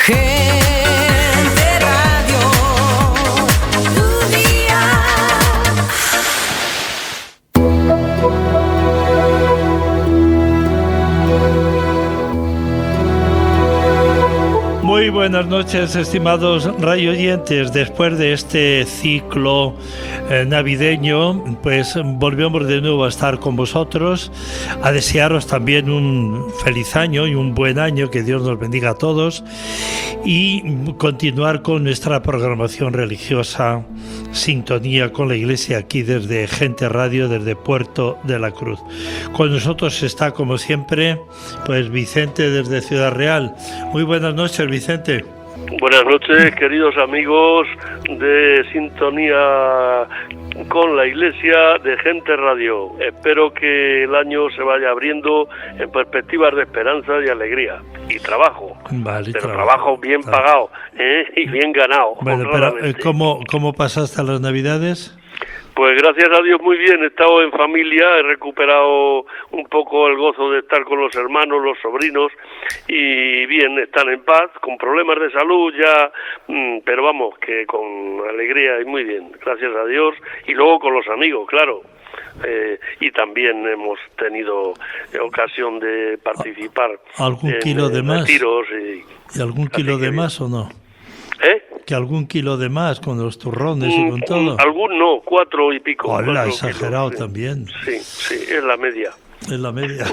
Gente Radio, tu día. Muy buenas noches, estimados radioyentes. Después de este ciclo navideño, pues volvemos de nuevo a estar con vosotros, a desearos también un feliz año y un buen año, que Dios nos bendiga a todos, y continuar con nuestra programación religiosa, sintonía con la Iglesia, aquí desde Gente Radio, desde Puerto de la Cruz. Con nosotros está, como siempre, pues Vicente desde Ciudad Real. Muy buenas noches, Vicente. Buenas noches, queridos amigos de sintonía con la Iglesia de Gente Radio. Espero que el año se vaya abriendo en perspectivas de esperanza y alegría y trabajo. Vale, pero trabajo bien pagado y bien ganado. Bueno, pero ¿cómo pasaste las Navidades? Pues gracias a Dios muy bien, he estado en familia, he recuperado un poco el gozo de estar con los hermanos, los sobrinos, y bien, están en paz, con problemas de salud ya, pero vamos, que con alegría y muy bien, gracias a Dios, y luego con los amigos, claro. Y también hemos tenido ocasión de participar. ¿Algún kilo de más? Retiros ¿Y algún kilo de más o no? ¿Que algún kilo de más con los turrones y con todo? Algún no, 4 y pico. Hola, exagerado kilos, también. Sí, es la media. Es la media.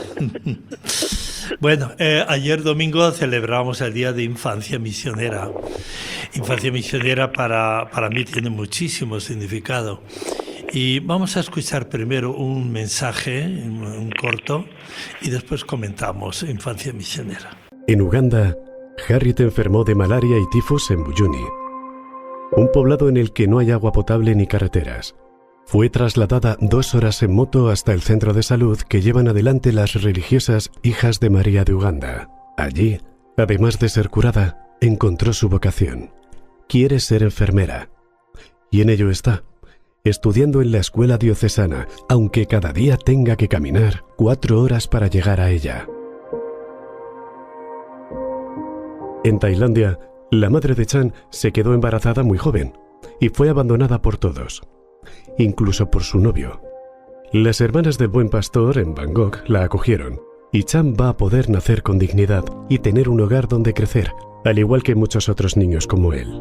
Bueno, ayer domingo celebramos el Día de Infancia Misionera. Infancia Misionera para mí tiene muchísimo significado. Y vamos a escuchar primero un mensaje, un corto, y después comentamos Infancia Misionera. En Uganda, Harriet enfermó de malaria y tifus en Buyuni, un poblado en el que no hay agua potable ni carreteras. Fue trasladada 2 horas en moto hasta el centro de salud que llevan adelante las religiosas Hijas de María de Uganda. Allí, además de ser curada, encontró su vocación. Quiere ser enfermera. Y en ello está, estudiando en la escuela diocesana, aunque cada día tenga que caminar 4 horas para llegar a ella. En Tailandia, la madre de Chan se quedó embarazada muy joven y fue abandonada por todos, incluso por su novio. Las hermanas del Buen Pastor en Bangkok la acogieron y Chan va a poder nacer con dignidad y tener un hogar donde crecer, al igual que muchos otros niños como él.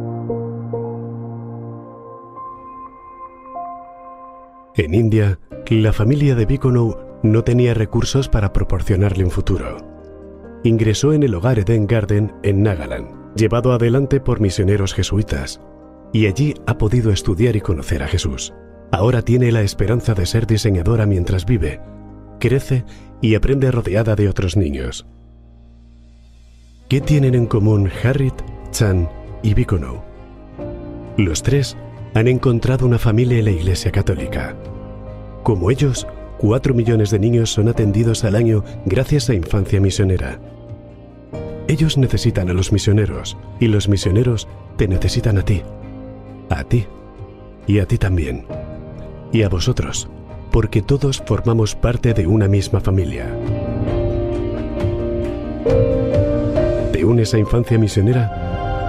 En India, la familia de Bikonou no tenía recursos para proporcionarle un futuro. Ingresó en el hogar Eden Garden en Nagaland, llevado adelante por misioneros jesuitas, y allí ha podido estudiar y conocer a Jesús. Ahora tiene la esperanza de ser diseñadora mientras vive, crece y aprende rodeada de otros niños. ¿Qué tienen en común Harriet, Chan y Bikonou? Los 3 han encontrado una familia en la Iglesia Católica. Como ellos, 4 millones de niños son atendidos al año gracias a Infancia Misionera. Ellos necesitan a los misioneros y los misioneros te necesitan a ti y a ti también, y a vosotros, porque todos formamos parte de una misma familia. ¿Te unes a Infancia Misionera?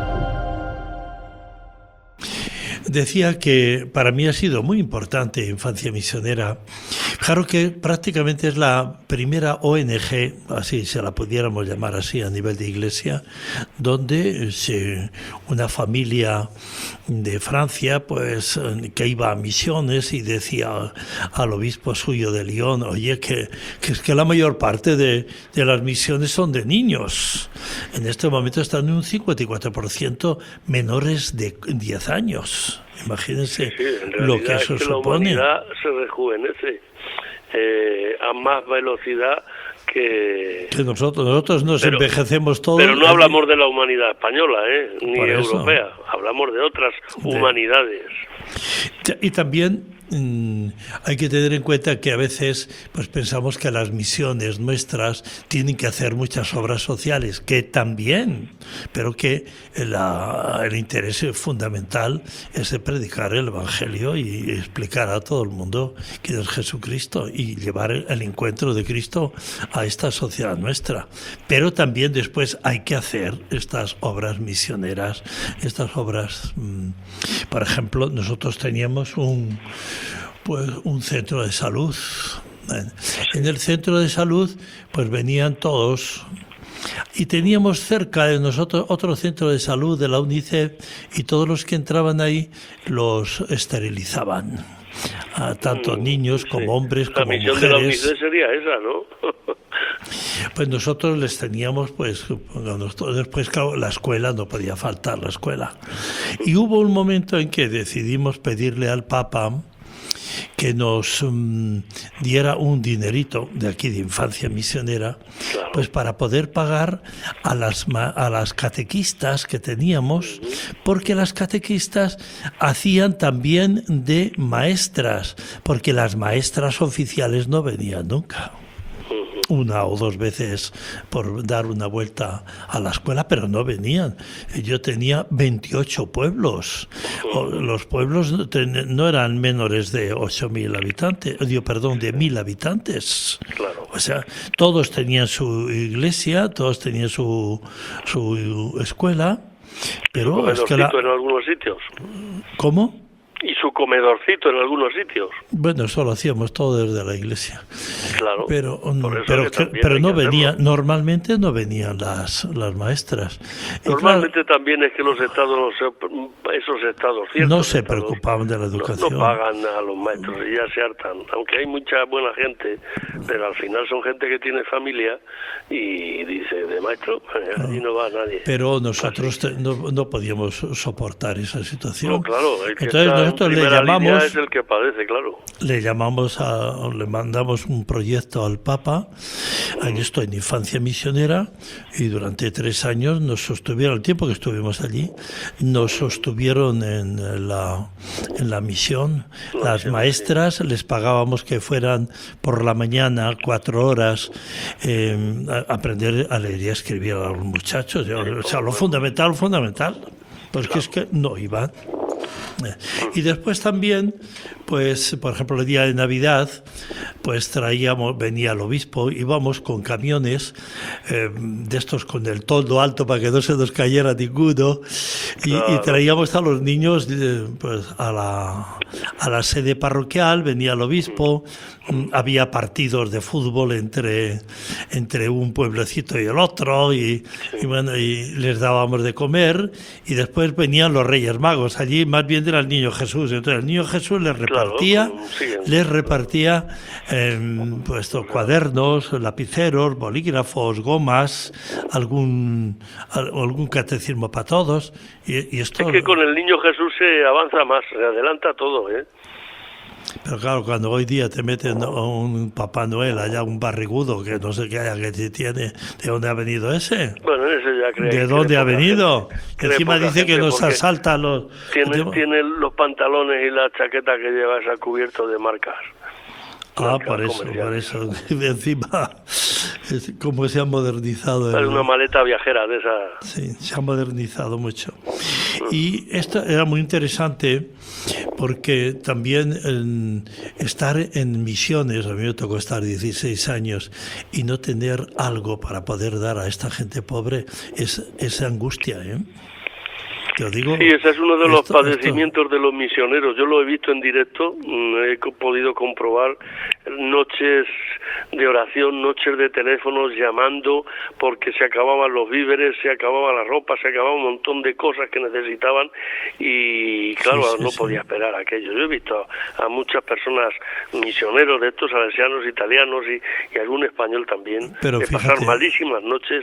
Decía que para mí ha sido muy importante Infancia Misionera. Claro que prácticamente es la primera ONG, así se la pudiéramos llamar así a nivel de iglesia, donde una familia de Francia, pues que iba a misiones y decía al obispo suyo de Lyon, oye, que es que la mayor parte de las misiones son de niños. En este momento están en un 54% menores de 10 años. Imagínense lo que eso supone. La humanidad se rejuvenece a más velocidad que nosotros nos envejecemos todos. Pero no hablamos de la humanidad española, ni europea, hablamos de otras humanidades. Y también hay que tener en cuenta que a veces pues pensamos que las misiones nuestras tienen que hacer muchas obras sociales, que también, pero que el interés fundamental es de predicar el Evangelio y explicar a todo el mundo quién es Jesucristo y llevar el encuentro de Cristo a esta sociedad nuestra. Pero también después hay que hacer estas obras misioneras, estas obras, por ejemplo, nosotros teníamos un centro de salud. En el centro de salud pues venían todos y teníamos cerca de nosotros otro centro de salud de la UNICEF y todos los que entraban ahí los esterilizaban, a tanto niños como hombres como mujeres. La misión de la UNICEF sería esa, ¿no? Pues nosotros les teníamos, pues después claro, la escuela, no podía faltar la escuela. Y hubo un momento en que decidimos pedirle al Papa que nos diera un dinerito de aquí de Infancia Misionera, claro, pues para poder pagar a las catequistas que teníamos, porque las catequistas hacían también de maestras, porque las maestras oficiales no venían nunca. Una o dos veces por dar una vuelta a la escuela, pero no venían. Yo tenía 28 pueblos. Los pueblos no eran menores de 8.000 habitantes, de 1.000 habitantes. Claro. O sea, todos tenían su iglesia, todos tenían su escuela, pero es que en algunos sitios. ¿Cómo? Y su comedorcito en algunos sitios. Bueno, eso lo hacíamos todo desde la iglesia. Claro. Pero no venían, normalmente no venían las maestras. Normalmente también es que los estados, esos estados ciertos, no se preocupaban de la educación. No pagan a los maestros y ya se hartan. Aunque hay mucha buena gente, pero al final son gente que tiene familia y dice, de maestro, allí no va nadie. Pero nosotros no podíamos soportar esa situación. No, claro. Entonces nosotros le llamamos, es el que padece, claro. Le mandamos un proyecto al Papa, allí estoy en Infancia Misionera, y durante 3 años nos sostuvieron, el tiempo que estuvimos allí, nos sostuvieron en la misión. Las maestras les pagábamos que fueran por la mañana 4 horas a aprender a leer y a escribir a los muchachos, o sea, lo fundamental, porque es que no iban. Y después también, pues, por ejemplo, el día de Navidad, pues venía el obispo, íbamos con camiones de estos con el toldo alto para que no se nos cayera ninguno, y traíamos a los niños pues a la sede parroquial, venía el obispo, había partidos de fútbol entre un pueblecito y el otro, y les dábamos de comer, y después venían los Reyes Magos, allí más bien era el Niño Jesús, entonces el Niño Jesús les repartía pues cuadernos, lapiceros, bolígrafos, gomas, algún catecismo para todos, y esto... Es que con el Niño Jesús se avanza más, se adelanta todo, ¿eh? Pero claro, cuando hoy día te meten un Papá Noel allá, un barrigudo, que no sé qué haya que tiene, ¿de dónde ha venido ese? Bueno, ese ya creo. ¿De dónde ha venido? Encima dice que nos asalta los... Tiene los pantalones y la chaqueta que lleva esa cubierto de marcas. Por eso. Encima, como se ha modernizado. Es una maleta viajera de esa. Sí, se ha modernizado mucho. Y esto era muy interesante porque también estar en misiones, a mí me tocó estar 16 años y no tener algo para poder dar a esta gente pobre, es angustia, ¿eh? Digo, sí, ese es uno de los padecimientos de los misioneros. Yo lo he visto en directo, he podido comprobar noches de oración, noches de teléfonos llamando porque se acababan los víveres, se acababa la ropa, se acababa un montón de cosas que necesitaban y claro, no podía esperar aquello. Yo he visto a muchas personas misioneros de estos salesianos italianos y algún español también, pasar malísimas noches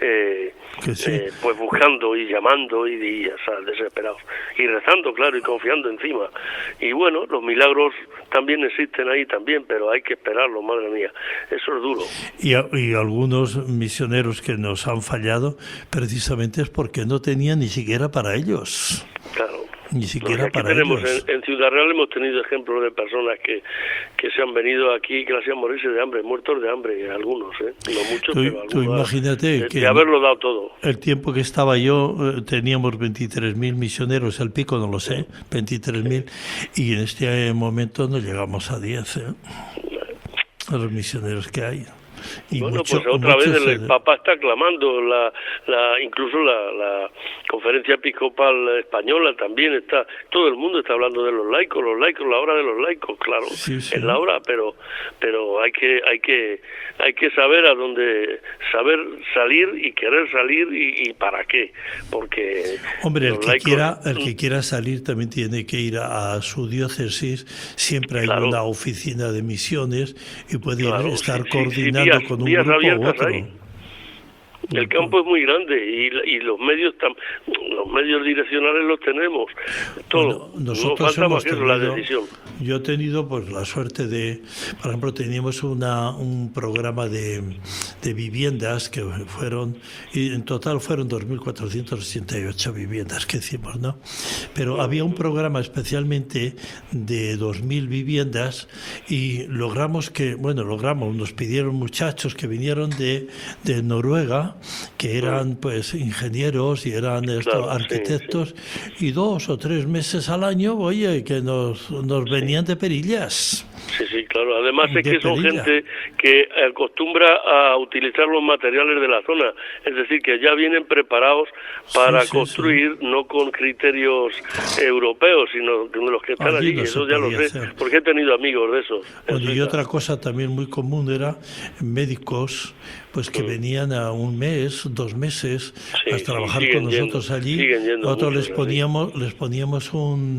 pues buscando y llamando y desesperados y rezando, claro, y confiando encima. Y bueno, los milagros también existen ahí también, pero hay que esperarlo, madre mía, eso es duro. Y algunos misioneros que nos han fallado precisamente es porque no tenían ni siquiera para ellos. Claro. Ni siquiera Aquí para tenemos, ellos. en Ciudad Real hemos tenido ejemplos de personas que se han venido aquí que le hacían morirse de hambre, muertos de hambre, algunos, no muchos, pero Tú algunos, imagínate que de haberlo dado todo. el tiempo que estaba yo teníamos 23.000 misioneros, el pico no lo sé, 23.000, y en este momento no llegamos a 10, a los misioneros que hay. Y Bueno, pues otra vez el se... Papa está clamando, incluso la Conferencia Episcopal Española también está, todo el mundo está hablando de los laicos, la hora de los laicos, claro, Sí, sí. es la hora, pero hay que saber a dónde, saber salir y querer salir y para qué, porque Hombre, el los que laicos, quiera salir también tiene que ir a su diócesis, siempre hay Claro. una oficina de misiones y puede Claro, estar sí, coordinando con un vías grupo u abiertas otro. hay. El campo es muy grande y los medios direccionales los tenemos. Todo. Bueno, nosotros no falta hemos más que eso, la tenido, decisión. yo he tenido pues la suerte de, por ejemplo, teníamos un programa de viviendas que fueron, y en total fueron 2.488 viviendas que hicimos, ¿no? Pero había un programa especialmente de 2.000 viviendas y logramos, nos pidieron muchachos que vinieron de Noruega, que eran pues ingenieros y eran arquitectos, y 2 o 3 meses al año, oye, que nos venían de Perillas. Sí, claro. Además es De que son Perilla. gente que acostumbra a utilizar los materiales de la zona. Es decir, que ya vienen preparados para Sí, construir, no con criterios europeos, sino de los que están Allí allí. no Eso se ya lo podía sé, hacer. porque he tenido amigos de esos. Bueno, y otra cosa también muy común era médicos pues que venían a 1 mes, 2 meses Sí, a sí, trabajar siguen con nosotros yendo, allí. siguen yendo Nosotros muchos, les poníamos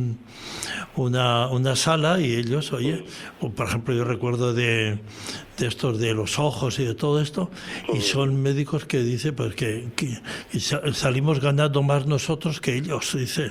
una sala y ellos, oye, por ejemplo, yo recuerdo de estos de los ojos y de todo esto, y son médicos que dice pues que salimos ganando más nosotros que ellos, dice.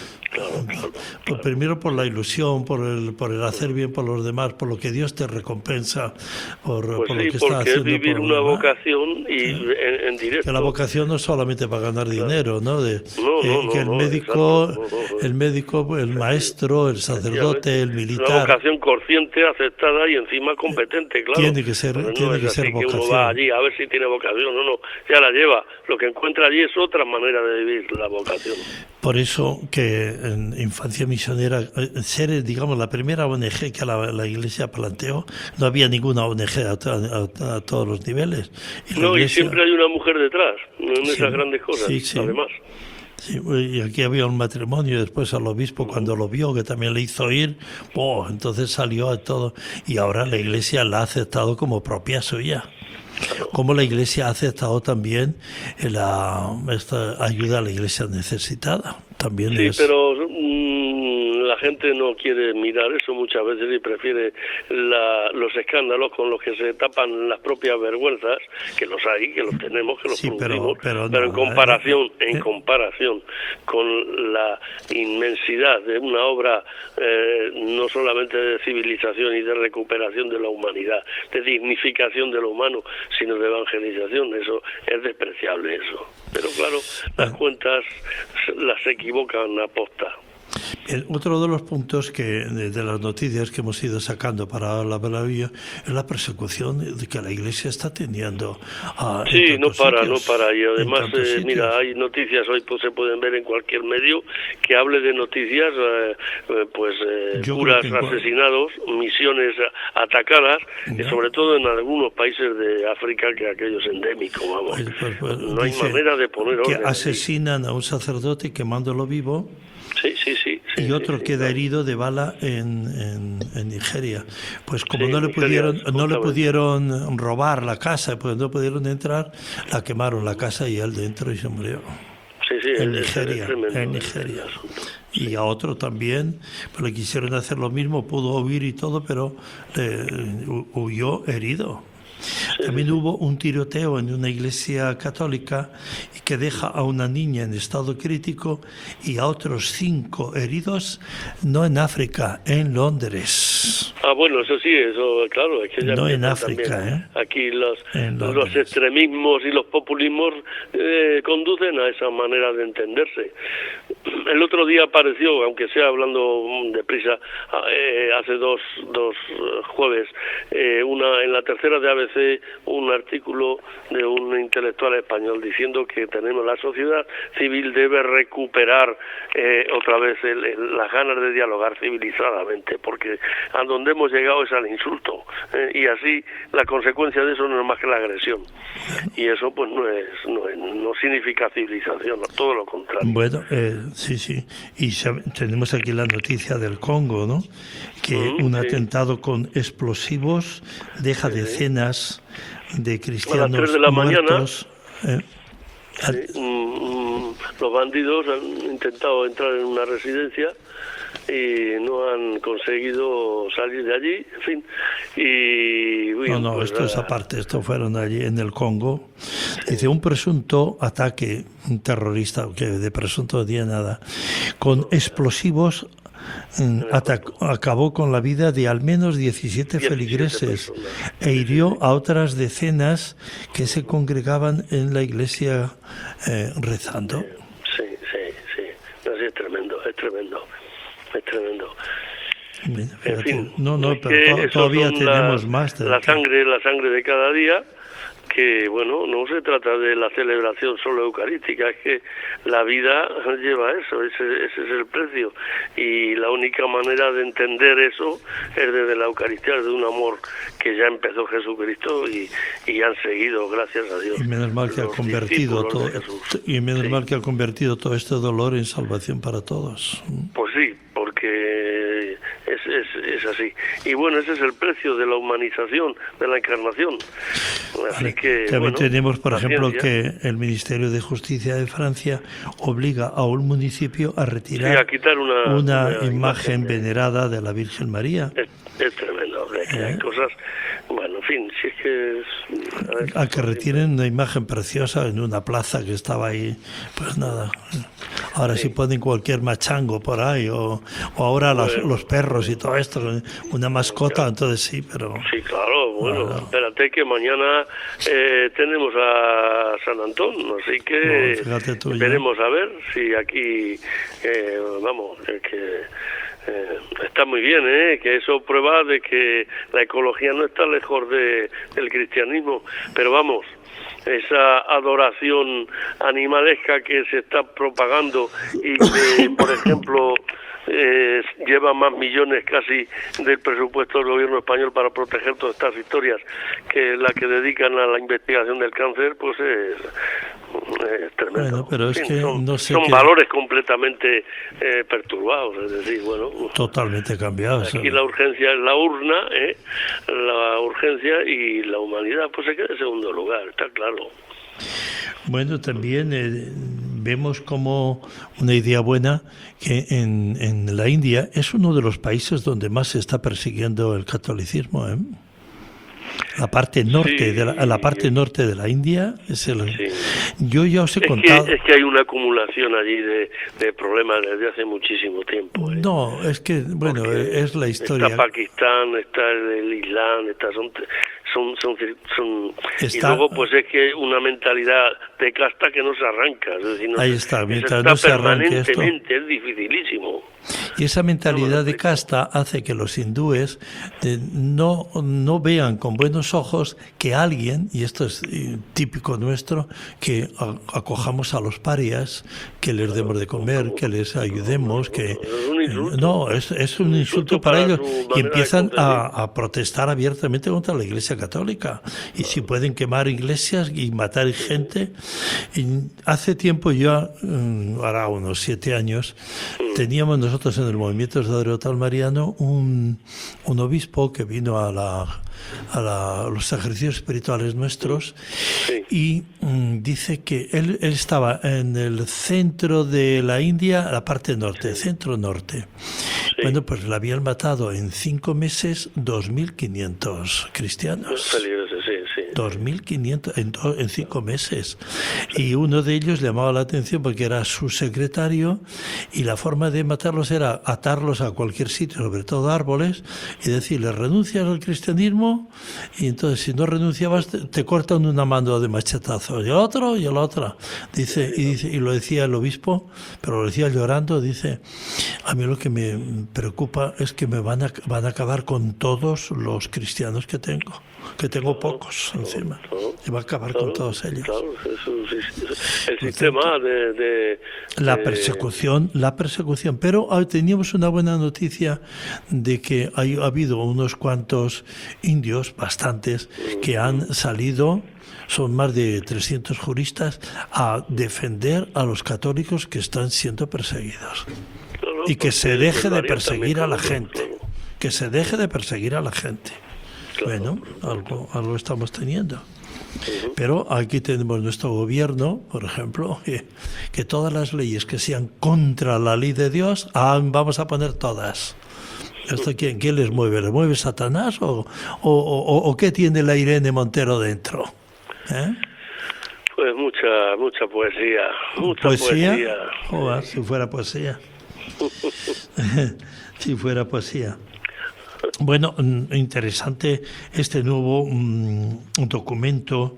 Pues primero por la ilusión, por el hacer bien por los demás, por lo que Dios te recompensa, por lo que está porque es haciendo vivir por los una demás. vocación y en directo. Que la vocación no es solamente para ganar dinero, ¿no? Que el no, médico, exacto, el médico, el maestro, el sacerdote, el Una militar, vocación consciente, aceptada y encima competente, claro. tiene que ser, Pero no tiene es que así ser que uno vocación. va allí a ver si tiene vocación, no, ya la lleva. Lo que encuentra allí es otra manera de vivir la vocación. Por eso que en Infancia Misionera, ser, digamos, la primera ONG que la Iglesia planteó, no había ninguna ONG a todos los niveles. Y la Y Iglesia, siempre hay una mujer detrás, en Sí, esas grandes cosas, sí. además. Sí, y aquí había un matrimonio, después al obispo cuando lo vio, que también le hizo ir, entonces salió a todo, y ahora la Iglesia la ha aceptado como propia suya. Como la Iglesia ha aceptado también esta ayuda a la Iglesia necesitada. También Sí, es... pero la gente no quiere mirar eso muchas veces y prefiere los escándalos con los que se tapan las propias vergüenzas, que los hay, que los tenemos, que los Sí, producimos, pero pero no, en comparación con la inmensidad de una obra no solamente de civilización y de recuperación de la humanidad, de dignificación de lo humano, sino de evangelización, eso es despreciable eso. Pero claro, las cuentas las equivocan a posta. Otro de los puntos de las noticias que hemos ido sacando para la maravilla es la persecución de que la Iglesia está teniendo. Sí, no para. Y En además, tantos sitios. mira, hay noticias, hoy pues se pueden ver en cualquier medio, que hable de noticias, Yo curas creo que asesinados, misiones atacadas, y sobre todo en algunos países de África, que aquello es endémico, vamos. Pues, No hay dice manera de poner que orden. asesinan a un sacerdote quemándolo vivo. Sí. Y otro queda herido de bala en Nigeria. Pues como no le pudieron robar la casa, pues no pudieron entrar, la quemaron la casa y él dentro y se murió. Sí, En es Nigeria, tremendo en el Nigeria. asunto. Y a otro también, pues le quisieron hacer lo mismo, pudo huir y todo, pero huyó herido. También hubo un tiroteo en una iglesia católica que deja a una niña en estado crítico y a otros 5 heridos, no en África, en Londres. Bueno, eso sí, eso, claro, es que ya No en empiezan África, también. Aquí En los Londres. extremismos y los populismos conducen a esa manera de entenderse. El otro día apareció, aunque sea hablando deprisa, hace dos jueves, en la tercera de ABC, un artículo de un intelectual español diciendo que la sociedad civil debe recuperar otra vez las ganas de dialogar civilizadamente, porque a donde hemos llegado es al insulto, y así la consecuencia de eso no es más que la agresión, y eso pues no significa civilización, todo lo contrario. Bueno, sí, y tenemos aquí la noticia del Congo, ¿no? Que un atentado con explosivos deja decenas de cristianos a las 3 de la muertos. Los bandidos han intentado entrar en una residencia y no han conseguido salir de allí, en fin. Esto es aparte, esto fueron allí en el Congo. Dice, un presunto ataque terrorista, que de presunto no tiene nada, con explosivos acabó con la vida de al menos 17 feligreses e hirió a otras decenas que se congregaban en la iglesia rezando. Sí. Así es tremendo. Fíjate, En fin, pero todavía tenemos más. La sangre de cada día, que bueno, no se trata de la celebración solo eucarística, es que la vida lleva eso, ese es el precio, y la única manera de entender eso es desde la Eucaristía, desde un amor que ya empezó Jesucristo y han seguido, gracias a Dios. Y menos mal que ha convertido todo este dolor en salvación para todos. Pues sí, porque es así. Y bueno, ese es el precio de la humanización, de la encarnación. Así que también tenemos, por ejemplo, ciencia, que el Ministerio de Justicia de Francia obliga a un municipio a retirar a quitar una imagen venerada de la Virgen María. Es tremendo, que hay cosas. Bueno, en fin, si es que a que retiren una imagen preciosa en una plaza que estaba ahí, pues nada. Ahora si ponen cualquier machango por ahí, o ahora los perros y todo esto, una mascota, entonces sí, pero... Sí, claro, bueno, espérate que mañana tenemos a San Antón, así que veremos a ver si aquí, está muy bien, que eso prueba de que la ecología no está lejos del cristianismo, pero vamos, esa adoración animalesca que se está propagando y que, por ejemplo, lleva más millones casi del presupuesto del gobierno español para proteger todas estas historias que la que dedican a la investigación del cáncer, pues es tremendo. Bueno, pero es que son valores completamente perturbados, es decir, bueno, totalmente cambiados. Aquí la urgencia es la urna, la urgencia, y la humanidad pues se queda en segundo lugar, está claro. Bueno, también vemos como una idea buena que en la India es uno de los países donde más se está persiguiendo el catolicismo, La parte norte la parte norte de la India es yo ya os he contado. Es que hay una acumulación allí de problemas desde hace muchísimo tiempo. No, es que porque es la historia. Está Pakistán, está el Islam, y luego pues es que una mentalidad de casta que no se arranca, es decir, ahí está, mientras no se arranque esto, es dificilísimo. Y esa mentalidad de casta hace que los hindúes no vean con buenos ojos que alguien, y esto es típico nuestro, que acojamos a los parias, que les demos de comer, que les ayudemos, que es un insulto para ellos, y empiezan a protestar abiertamente contra la Iglesia Católica, y si pueden quemar iglesias y matar gente. Y hace tiempo, ahora unos 7 años, teníamos nosotros en el movimiento sacerdotal mariano un obispo que vino a los ejercicios espirituales nuestros, y dice que él estaba en el centro de la India, la parte norte, centro-norte. Bueno, pues le habían matado en 5 meses 2.500 cristianos. Feligreses, 2.500 en 5 meses. Y uno de ellos llamaba la atención porque era su secretario y la forma de matarlos era atarlos a cualquier sitio, sobre todo árboles, y decirles, renuncias al cristianismo, y entonces si no renunciabas te cortan una mano de machetazo, y el otro, y el otro. Dice, y lo decía el obispo, pero lo decía llorando, dice, a mí lo que me preocupa es que me van a acabar con todos los cristianos que tengo pocos encima, y va a acabar con todos ellos. Claro, el sistema de la persecución, pero teníamos una buena noticia de que ha habido unos cuantos indios, bastantes, que han salido, son más de 300 juristas, a defender a los católicos que están siendo perseguidos. Y que se deje de perseguir a la gente. Que se deje de perseguir a la gente. Bueno, algo estamos teniendo. Pero aquí tenemos nuestro gobierno, por ejemplo, que todas las leyes que sean contra la ley de Dios, vamos a poner todas. ¿Esto quién les mueve? ¿Le mueve Satanás o qué tiene la Irene Montero dentro? Pues mucha poesía. ¿Poesía? Joder, si fuera poesía. Si fuera poesía. Bueno, interesante este nuevo documento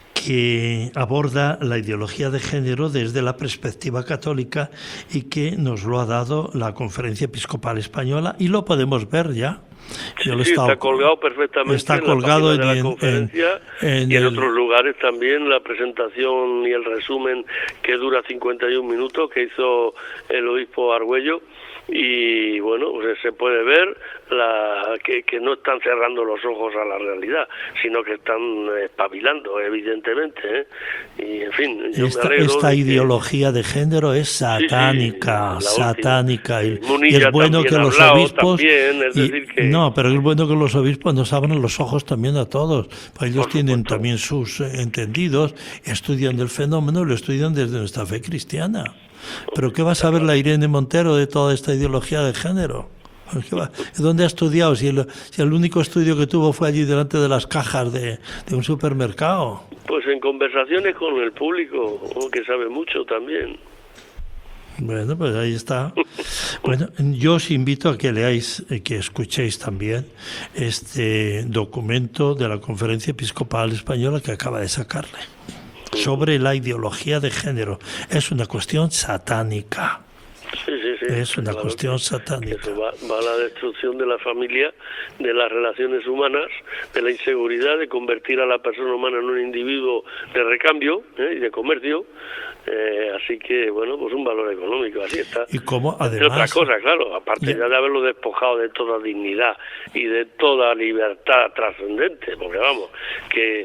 que aborda la ideología de género desde la perspectiva católica y que nos lo ha dado la Conferencia Episcopal Española y lo podemos ver ya. Está colgado perfectamente. Está colgado en la conferencia y en otros lugares también, la presentación y el resumen que dura 51 minutos que hizo el obispo Argüello. Y bueno, pues se puede ver que no están cerrando los ojos a la realidad, sino que están espabilando, evidentemente, Y en fin, yo me alegro esta ideología de género es satánica, satánica. Y es bueno que los obispos... No, pero es bueno que los obispos nos abran los ojos también a todos. Pues ellos tienen también sus entendidos, estudian del fenómeno y lo estudian desde nuestra fe cristiana. ¿Pero qué va a saber la Irene Montero de toda esta ideología de género? ¿Dónde ha estudiado? Si el único estudio que tuvo fue allí delante de las cajas de un supermercado. Pues en conversaciones con el público, que sabe mucho también. Bueno, pues ahí está. Bueno, yo os invito a que leáis, que escuchéis también este documento de la Conferencia Episcopal Española que acaba de sacarle. Sobre la ideología de género. Es una cuestión satánica. Sí. Es una cuestión satánica. Eso va a la destrucción de la familia, de las relaciones humanas, de la inseguridad, de convertir a la persona humana en un individuo de recambio y de comercio. Así que, bueno, pues un valor económico, así está. Y como además... De otra cosa, claro, aparte ya de haberlo despojado de toda dignidad y de toda libertad trascendente, porque vamos, que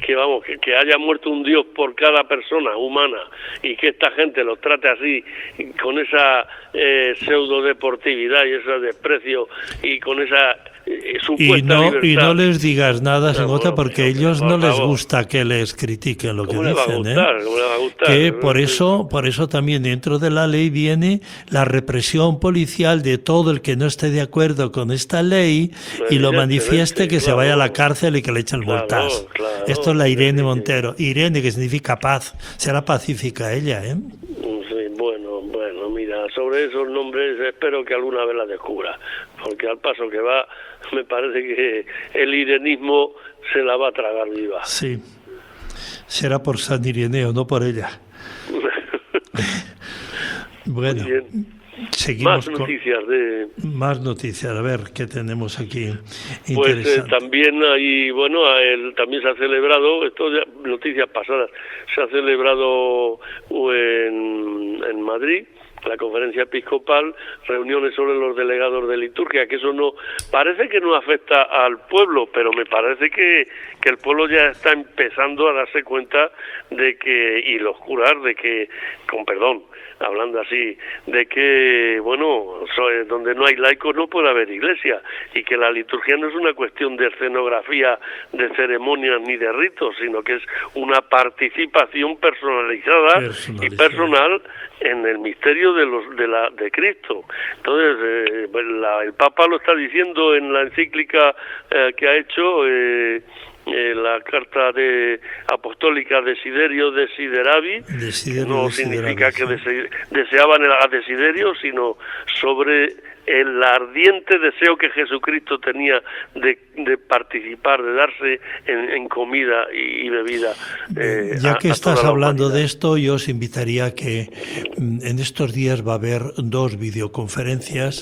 haya muerto un Dios por cada persona humana y que esta gente los trate así, con esa pseudo deportividad y ese desprecio y con esa supuesta libertad. Y no les digas nada, porque a ellos no les gusta que les critiquen lo que dicen. ¿Cómo le va a gustar? Que por eso también dentro de la ley viene la represión policial de todo el que no esté de acuerdo con esta ley y lo manifieste, que se vaya a la cárcel y que le echen multas. Esto es la Irene Montero. Irene, que significa paz. Será pacífica ella, ¿eh? Sí, bueno, mira, sobre esos nombres espero que alguna vez la descubra, porque al paso que va, me parece que el irenismo se la va a tragar viva. Sí, será por San Ireneo, no por ella. Bueno, seguimos más noticias, a ver qué tenemos aquí. Pues también hay, también se ha celebrado, esto ya, noticias pasadas, se ha celebrado en Madrid, la Conferencia Episcopal, reuniones sobre los delegados de liturgia, que eso no parece que no afecta al pueblo, pero me parece que el pueblo ya está empezando a darse cuenta de que, y los curas, de que, con perdón, hablando así, de que, donde no hay laicos no puede haber iglesia, y que la liturgia no es una cuestión de escenografía, de ceremonias ni de ritos, sino que es una participación personalizada y personal en el misterio de Cristo. Entonces, el Papa lo está diciendo en la encíclica que ha hecho, la carta apostólica Desiderio Desideravi, no significa que deseaban a Desiderio, sino sobre el ardiente deseo que Jesucristo tenía de participar, de darse en comida y bebida. Ya que estás hablando de esto, yo os invitaría a que en estos días va a haber 2 videoconferencias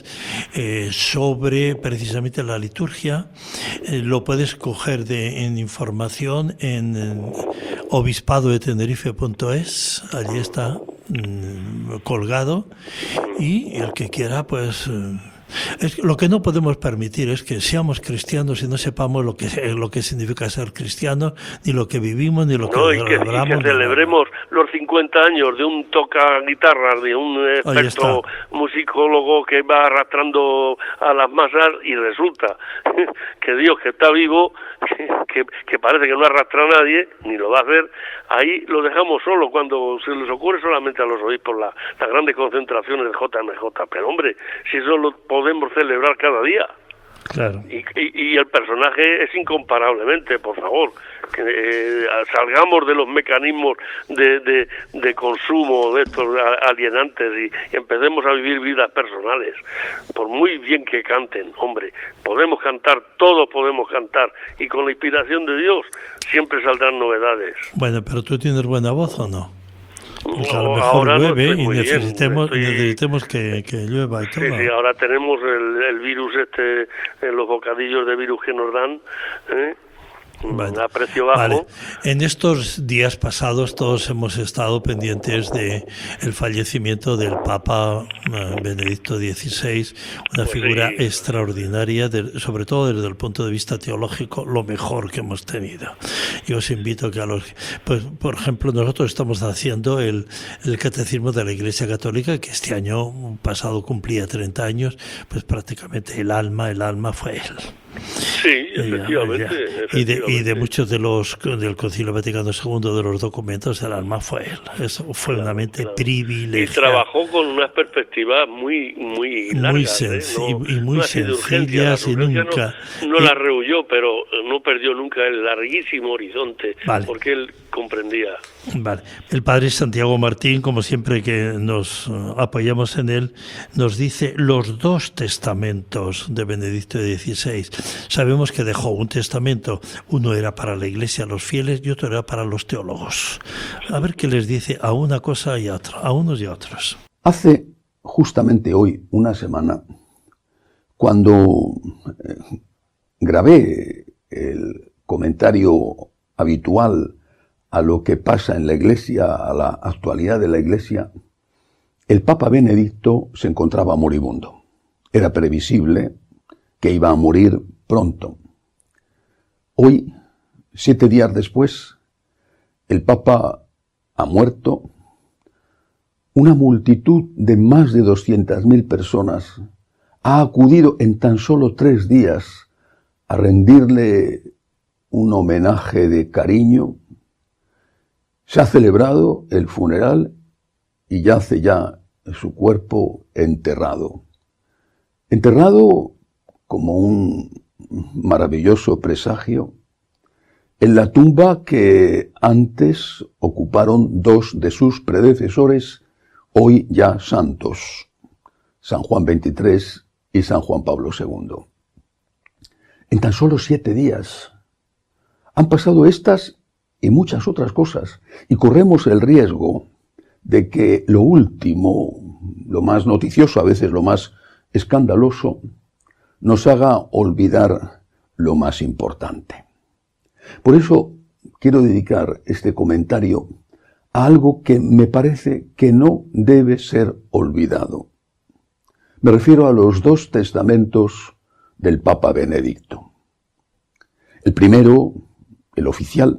sobre precisamente la liturgia. Lo puedes coger en información en obispadodetenerife.es, allí está colgado, y el que quiera, pues lo que no podemos permitir es que seamos cristianos y no sepamos lo que significa ser cristianos, ni lo que vivimos, ni lo que hablamos. Y que celebremos los 50 años de un toca guitarras, de un experto musicólogo que va arrastrando a las masas, y resulta que Dios, que está vivo, que parece que no arrastra a nadie, ni lo va a hacer, ahí lo dejamos solo cuando se les ocurre solamente a los obispos las grandes concentraciones del JMJ. Pero hombre, si eso lo podemos celebrar cada día. Claro. Y el personaje es incomparablemente, por favor, que salgamos de los mecanismos de consumo de estos alienantes y empecemos a vivir vidas personales. Por muy bien que canten, hombre, podemos cantar, todos podemos cantar, y con la inspiración de Dios siempre saldrán novedades. Bueno, pero ¿tú tienes buena voz o no? Porque a lo mejor ahora llueve no y necesitemos que llueva y todo. Sí, ahora tenemos el virus los bocadillos de virus que nos dan, Vale. a precio bajo. Vale. En estos días pasados todos hemos estado pendientes de el fallecimiento del Papa Benedicto XVI, una figura extraordinaria, sobre todo desde el punto de vista teológico, lo mejor que hemos tenido. Yo os invito a que pues, por ejemplo, nosotros estamos haciendo el Catecismo de la Iglesia Católica, que este año pasado cumplía 30 años, pues prácticamente el alma fue él. Sí, efectivamente. Y de muchos del Concilio Vaticano II, de los documentos, el alma fue él. Eso fue una mente privilegiada. Y trabajó con unas perspectivas muy largas. Muy sencillas y nunca... No la rehuyó, pero no perdió nunca el larguísimo horizonte, vale. Porque él comprendía. Vale. El padre Santiago Martín, como siempre que nos apoyamos en él, nos dice los 2 testamentos de Benedicto XVI. Sabemos que dejó un testamento, uno era para la Iglesia, los fieles, y otro era para los teólogos. A ver qué les dice a una cosa y a otra, a unos y a otros. Hace justamente hoy una semana, cuando grabé el comentario habitual a lo que pasa en la Iglesia, a la actualidad de la Iglesia, el Papa Benedicto se encontraba moribundo. Era previsible que iba a morir pronto. Hoy, 7 días después, el Papa ha muerto. Una multitud de más de 200.000 personas ha acudido en tan solo 3 días a rendirle un homenaje de cariño. Se ha celebrado el funeral y yace ya su cuerpo enterrado. Enterrado como un maravilloso presagio en la tumba que antes ocuparon 2 de sus predecesores, hoy ya santos, San Juan XXIII y San Juan Pablo II. En tan solo 7 días han pasado estas y muchas otras cosas, y corremos el riesgo de que lo último, lo más noticioso, a veces lo más escandaloso, nos haga olvidar lo más importante. Por eso quiero dedicar este comentario a algo que me parece que no debe ser olvidado. Me refiero a los 2 testamentos del Papa Benedicto. El primero, el oficial,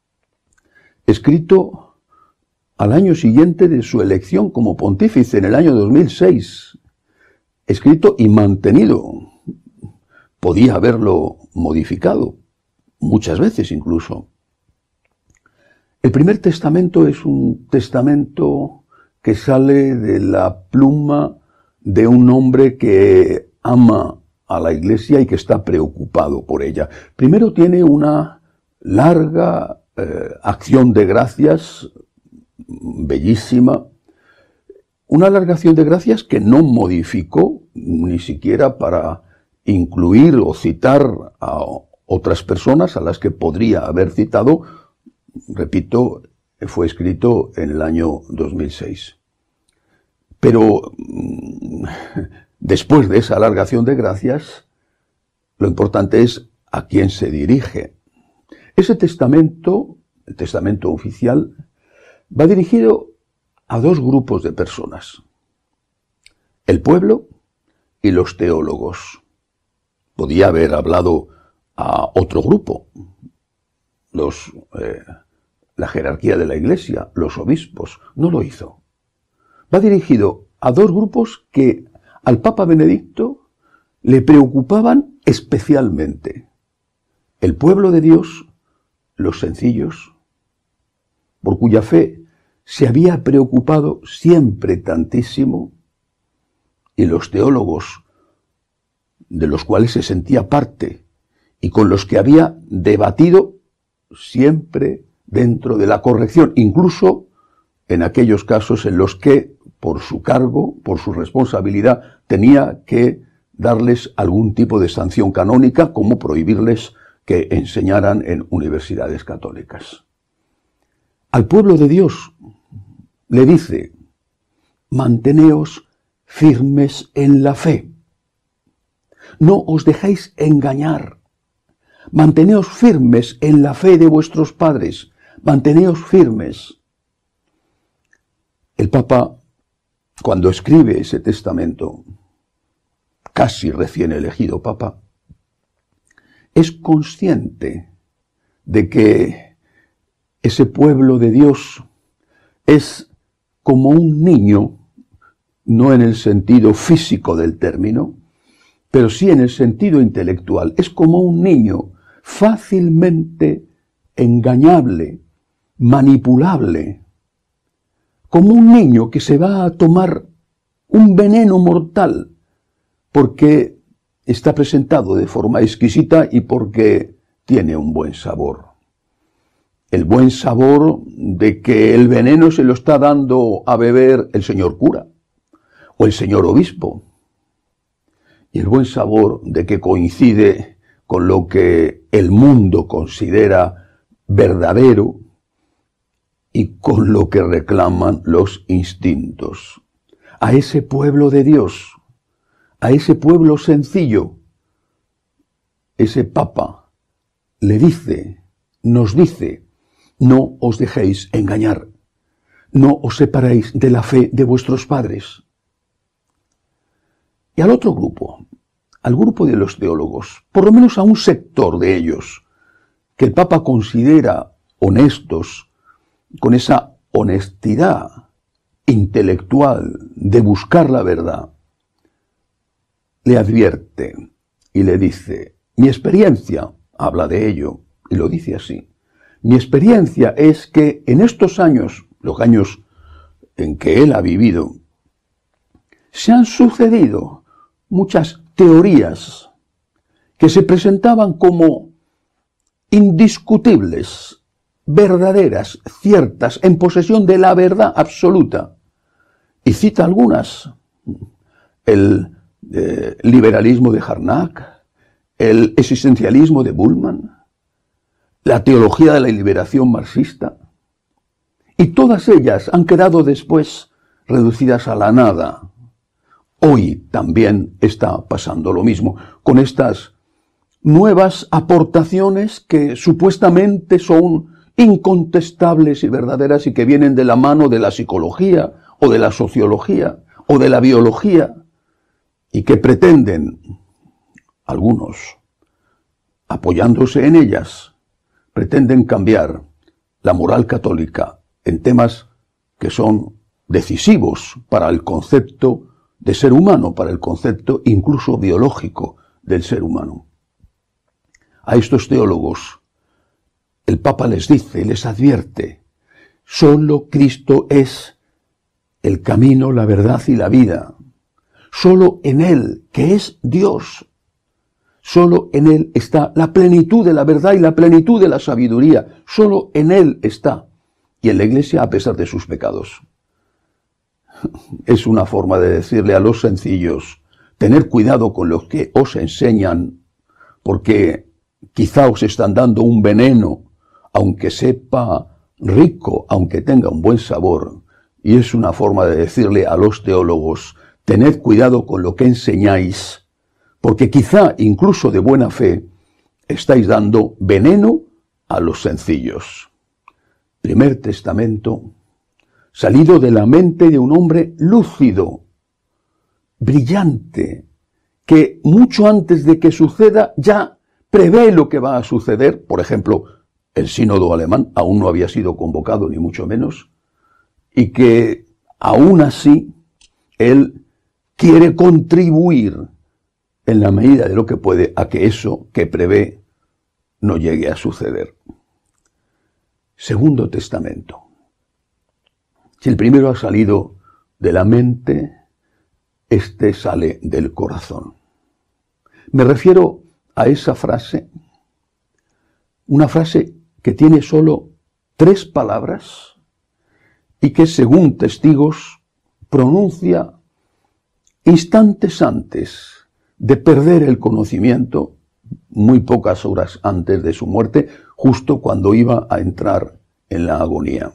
escrito al año siguiente de su elección como pontífice, en el año 2006, escrito y mantenido. Podía haberlo modificado, muchas veces incluso. El primer testamento es un testamento que sale de la pluma de un hombre que ama a la Iglesia y que está preocupado por ella. Primero tiene una larga acción de gracias, bellísima, una larga acción de gracias que no modificó ni siquiera para incluir o citar a otras personas a las que podría haber citado. Repito, fue escrito en el año 2006. Pero después de esa larga acción de gracias, lo importante es a quién se dirige. Ese testamento, el testamento oficial, va dirigido a dos grupos de personas: el pueblo y los teólogos. Podía haber hablado a otro grupo, la jerarquía de la Iglesia, los obispos. No lo hizo. Va dirigido a dos grupos que al Papa Benedicto le preocupaban especialmente: el pueblo de Dios, los sencillos, por cuya fe se había preocupado siempre tantísimo, y los teólogos, de los cuales se sentía parte y con los que había debatido siempre dentro de la corrección, incluso en aquellos casos en los que, por su cargo, por su responsabilidad, tenía que darles algún tipo de sanción canónica, como prohibirles que enseñaran en universidades católicas. Al pueblo de Dios le dice: manteneos firmes en la fe, no os dejéis engañar, manteneos firmes en la fe de vuestros padres, manteneos firmes. El Papa, cuando escribe ese testamento, casi recién elegido Papa, es consciente de que ese pueblo de Dios es como un niño, no en el sentido físico del término, pero sí en el sentido intelectual. Es como un niño fácilmente engañable, manipulable, como un niño que se va a tomar un veneno mortal porque está presentado de forma exquisita y porque tiene un buen sabor. El buen sabor de que el veneno se lo está dando a beber el señor cura o el señor obispo. Y el buen sabor de que coincide con lo que el mundo considera verdadero y con lo que reclaman los instintos. A ese pueblo de Dios, a ese pueblo sencillo, ese Papa le dice, nos dice: no os dejéis engañar, no os separéis de la fe de vuestros padres. Y al otro grupo, al grupo de los teólogos, por lo menos a un sector de ellos, que el Papa considera honestos, con esa honestidad intelectual de buscar la verdad, le advierte y le dice: mi experiencia, habla de ello, y lo dice así, mi experiencia es que en estos años, los años en que él ha vivido, se han sucedido muchas teorías que se presentaban como indiscutibles, verdaderas, ciertas, en posesión de la verdad absoluta. Y cita algunas: el liberalismo de Harnack, el existencialismo de Bullmann, la teología de la liberación marxista, y todas ellas han quedado después reducidas a la nada. Hoy también está pasando lo mismo, con estas nuevas aportaciones que supuestamente son incontestables y verdaderas y que vienen de la mano de la psicología o de la sociología o de la biología, y que pretenden, algunos, apoyándose en ellas, pretenden cambiar la moral católica en temas que son decisivos para el concepto de ser humano, para el concepto incluso biológico del ser humano. A estos teólogos el Papa les dice, les advierte: solo Cristo es el camino, la verdad y la vida. Solo en Él, que es Dios, Solo en Él está la plenitud de la verdad y la plenitud de la sabiduría. Solo en Él está. Y en la Iglesia, a pesar de sus pecados. Es una forma de decirle a los sencillos, tener cuidado con los que os enseñan, porque quizá os están dando un veneno, aunque sepa rico, aunque tenga un buen sabor. Y es una forma de decirle a los teólogos, tened cuidado con lo que enseñáis, porque quizá, incluso de buena fe, estáis dando veneno a los sencillos. Primer Testamento, salido de la mente de un hombre lúcido, brillante, que mucho antes de que suceda ya prevé lo que va a suceder. Por ejemplo, el sínodo alemán aún no había sido convocado, ni mucho menos, y que aún así él quiere contribuir en la medida de lo que puede a que eso que prevé no llegue a suceder. Segundo Testamento. Si el primero ha salido de la mente, este sale del corazón. Me refiero a esa frase, una frase que tiene solo 3 palabras y que, según testigos, pronuncia instantes antes de perder el conocimiento, muy pocas horas antes de su muerte, justo cuando iba a entrar en la agonía.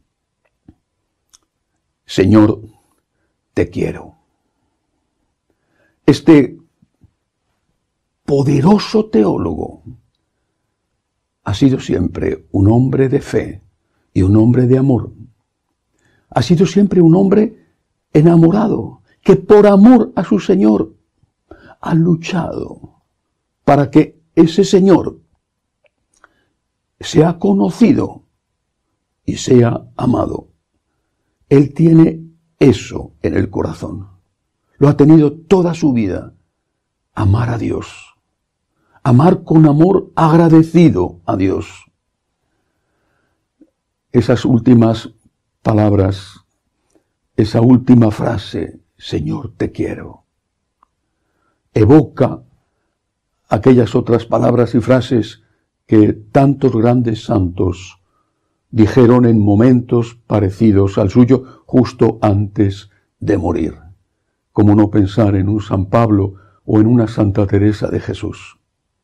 Señor, te quiero. Este poderoso teólogo ha sido siempre un hombre de fe y un hombre de amor. Ha sido siempre un hombre enamorado, que por amor a su Señor ha luchado para que ese Señor sea conocido y sea amado. Él tiene eso en el corazón. Lo ha tenido toda su vida. Amar a Dios. Amar con amor agradecido a Dios. Esas últimas palabras, esa última frase, Señor, te quiero, evoca aquellas otras palabras y frases que tantos grandes santos dijeron en momentos parecidos al suyo justo antes de morir. ¿Cómo no pensar en un San Pablo o en una Santa Teresa de Jesús?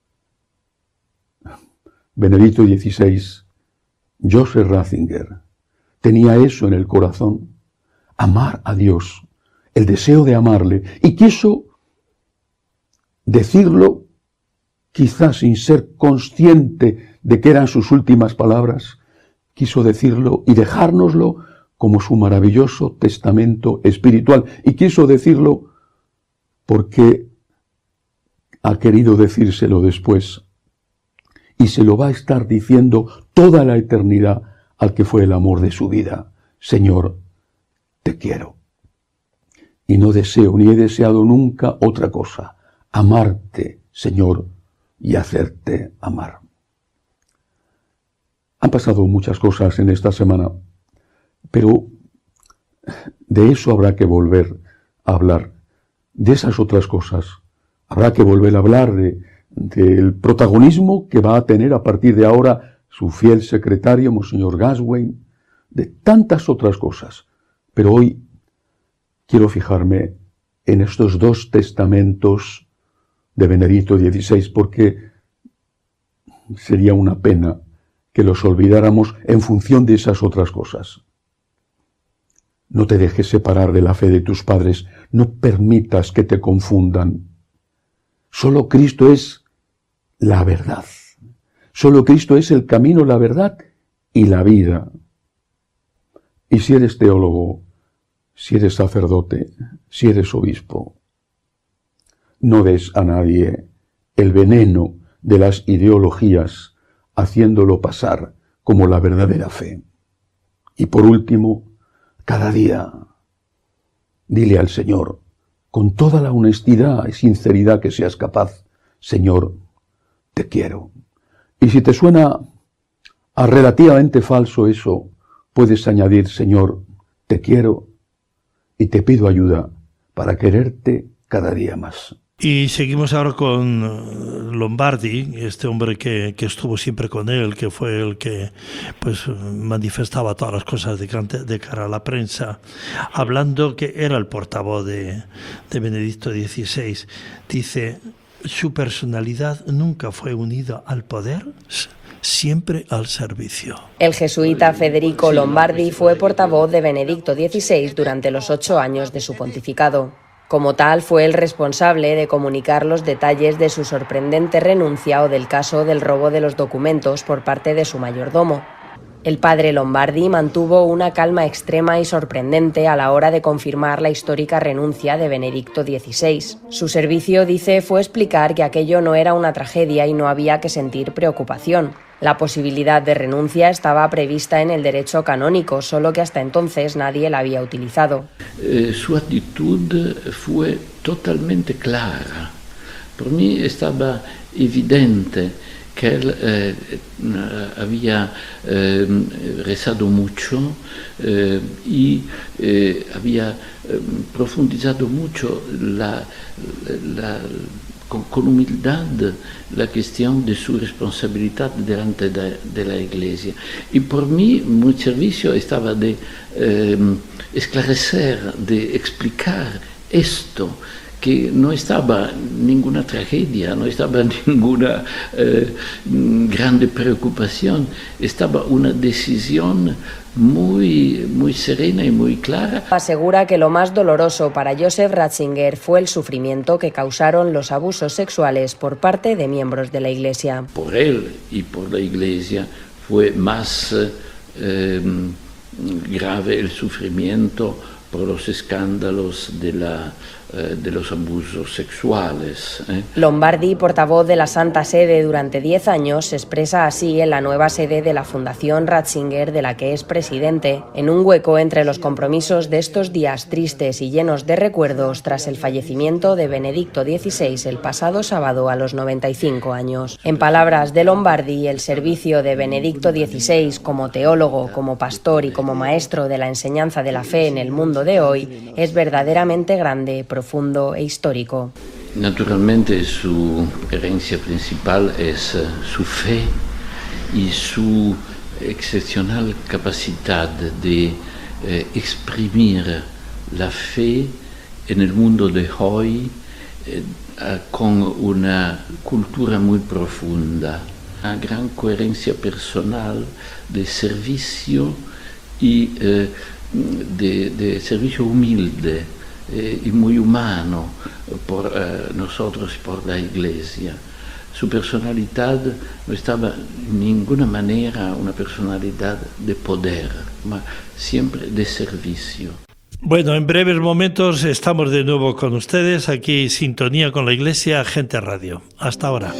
Benedicto XVI, Joseph Ratzinger, tenía eso en el corazón, amar a Dios, el deseo de amarle, y quiso decirlo, quizás sin ser consciente de que eran sus últimas palabras, quiso decirlo y dejárnoslo como su maravilloso testamento espiritual. Y quiso decirlo porque ha querido decírselo después. Y se lo va a estar diciendo toda la eternidad al que fue el amor de su vida. Señor, te quiero. Y no deseo ni he deseado nunca otra cosa. Amarte, Señor, y hacerte amar. Han pasado muchas cosas en esta semana, pero de eso habrá que volver a hablar. De esas otras cosas habrá que volver a hablar del protagonismo que va a tener a partir de ahora su fiel secretario, Monseñor Gaswain, de tantas otras cosas. Pero hoy quiero fijarme en estos 2 testamentos de Benedicto XVI, porque sería una pena que los olvidáramos en función de esas otras cosas. No te dejes separar de la fe de tus padres, no permitas que te confundan. Solo Cristo es la verdad. Solo Cristo es el camino, la verdad y la vida. Y si eres teólogo, si eres sacerdote, si eres obispo, no des a nadie el veneno de las ideologías, haciéndolo pasar como la verdadera fe. Y por último, cada día, dile al Señor, con toda la honestidad y sinceridad que seas capaz, Señor, te quiero. Y si te suena a relativamente falso eso, puedes añadir, Señor, te quiero y te pido ayuda para quererte cada día más. Y seguimos ahora con Lombardi, este hombre que estuvo siempre con él, que fue el que pues manifestaba todas las cosas de cara a la prensa, hablando que era el portavoz de Benedicto XVI. Dice, su personalidad nunca fue unida al poder, siempre al servicio. El jesuita Federico Lombardi fue portavoz de Benedicto XVI durante los 8 años de su pontificado. Como tal, fue el responsable de comunicar los detalles de su sorprendente renuncia o del caso del robo de los documentos por parte de su mayordomo. El padre Lombardi mantuvo una calma extrema y sorprendente a la hora de confirmar la histórica renuncia de Benedicto XVI. Su servicio, dice, fue explicar que aquello no era una tragedia y no había que sentir preocupación. La posibilidad de renuncia estaba prevista en el derecho canónico, solo que hasta entonces nadie la había utilizado. Su actitud fue totalmente clara. Por mí estaba evidente que él había rezado mucho y había profundizado mucho con humildad la cuestión de su responsabilidad delante de la Iglesia. Y por mí mi servicio estaba de esclarecer, de explicar esto, que no estaba ninguna tragedia, no estaba ninguna grande preocupación, estaba una decisión muy serena y muy clara. Asegura que lo más doloroso para Joseph Ratzinger fue el sufrimiento que causaron los abusos sexuales por parte de miembros de la Iglesia. Por él y por la Iglesia fue más grave el sufrimiento por los escándalos de los abusos sexuales. Lombardi, portavoz de la Santa Sede durante 10 años, se expresa así en la nueva sede de la Fundación Ratzinger, de la que es presidente, en un hueco entre los compromisos de estos días tristes y llenos de recuerdos tras el fallecimiento de Benedicto XVI el pasado sábado a los 95 años. En palabras de Lombardi, el servicio de Benedicto XVI como teólogo, como pastor y como maestro de la enseñanza de la fe en el mundo de hoy es verdaderamente grande, profundo e histórico. Naturalmente su herencia principal es su fe y su excepcional capacidad de exprimir la fe en el mundo de hoy con una cultura muy profunda, una gran coherencia personal de servicio y de servicio humilde y muy humano por nosotros y por la Iglesia. Su personalidad no estaba en ninguna manera una personalidad de poder, mas siempre de servicio. Bueno, en breves momentos estamos de nuevo con ustedes, aquí Sintonía con la Iglesia, Gente Radio. Hasta ahora.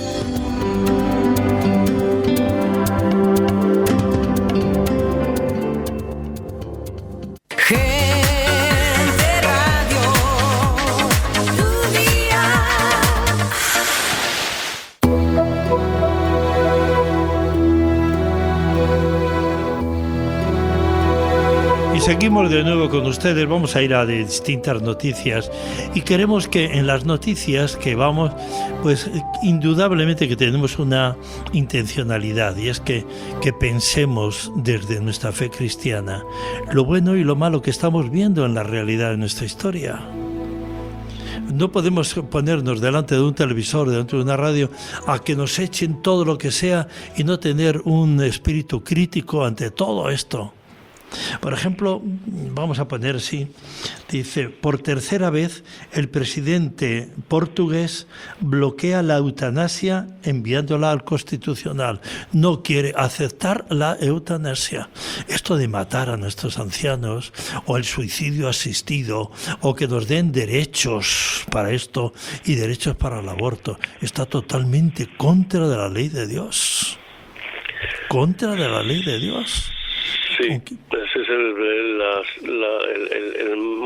Seguimos de nuevo con ustedes, vamos a ir a distintas noticias y queremos que en las noticias que vamos, pues indudablemente que tenemos una intencionalidad y es que pensemos desde nuestra fe cristiana lo bueno y lo malo que estamos viendo en la realidad de nuestra historia. No podemos ponernos delante de un televisor, delante de una radio, a que nos echen todo lo que sea y no tener un espíritu crítico ante todo esto. Por ejemplo, vamos a poner así, dice, por tercera vez el presidente portugués bloquea la eutanasia enviándola al Constitucional. No quiere aceptar la eutanasia. Esto de matar a nuestros ancianos o el suicidio asistido o que nos den derechos para esto y derechos para el aborto está totalmente contra de la ley de Dios. Contra de la ley de Dios. Sí, ese es el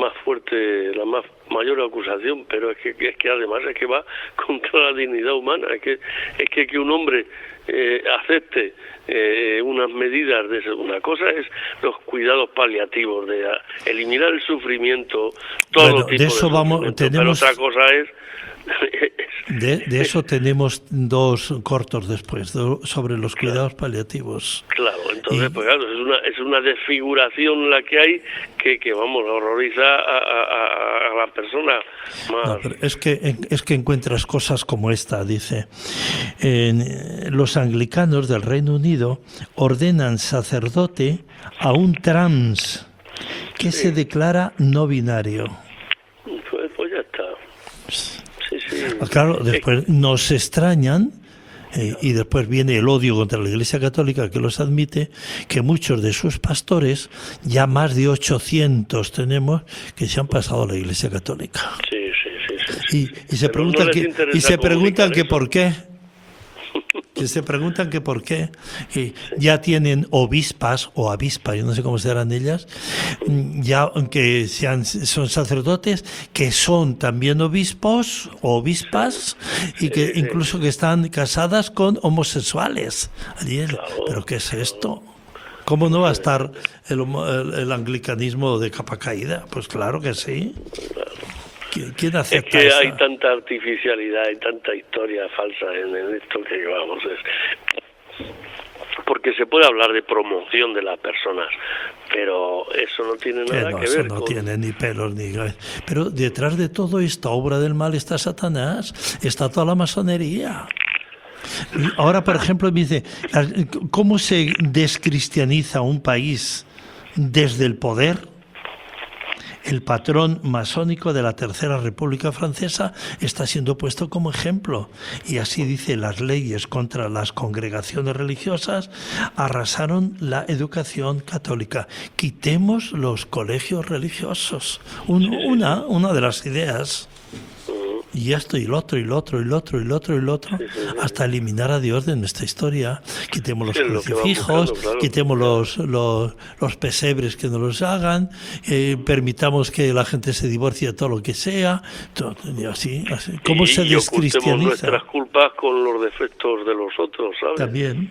más fuerte, la más mayor acusación, pero es que además es que va contra la dignidad humana, es que un hombre acepte unas medidas de eso. Una cosa es los cuidados paliativos, de eliminar el sufrimiento, todo Bueno, tipo de eso vamos, pero otra cosa es de eso tenemos dos cortos después, sobre los cuidados paliativos. Claro, entonces, pues claro, es una desfiguración la que hay que vamos, horroriza a la persona más. No, pero es que encuentras cosas como esta, dice. Los anglicanos del Reino Unido ordenan sacerdote a un trans que se declara no binario. Pues ya está. Sí. Claro, después nos extrañan, y después viene el odio contra la Iglesia Católica que los admite, que muchos de sus pastores, ya más de 800 tenemos, que se han pasado a la Iglesia Católica. Sí. Y se preguntan que por qué. Que se preguntan que por qué. Ya tienen obispas o avispas, yo no sé cómo serán ellas, ya que son sacerdotes, que son también obispos o obispas, y que incluso que están casadas con homosexuales. ¿Pero qué es esto? ¿Cómo no va a estar el anglicanismo de capa caída? Pues claro que sí. ¿Quién acepta es que esa? hay tanta artificialidad y tanta historia falsa en esto que vamos, porque se puede hablar de promoción de las personas, pero eso no tiene nada que ver eso no tiene ni pelos ni... Pero detrás de todo esta obra del mal está Satanás, está toda la masonería. Ahora, por ejemplo, me dice, ¿cómo se descristianiza un país desde el poder? El patrón masónico de la Tercera República Francesa está siendo puesto como ejemplo. Y así dice, las leyes contra las congregaciones religiosas arrasaron la educación católica. Quitemos los colegios religiosos. Una de las ideas. Y esto y lo otro, hasta eliminar a Dios de nuestra historia. Quitemos los crucifijos, claro. Quitemos los pesebres que no los hagan, permitamos que la gente se divorcie de todo lo que sea, y así. ¿Cómo se descristianiza? Nuestras culpas con los defectos de los otros, ¿sabes? También.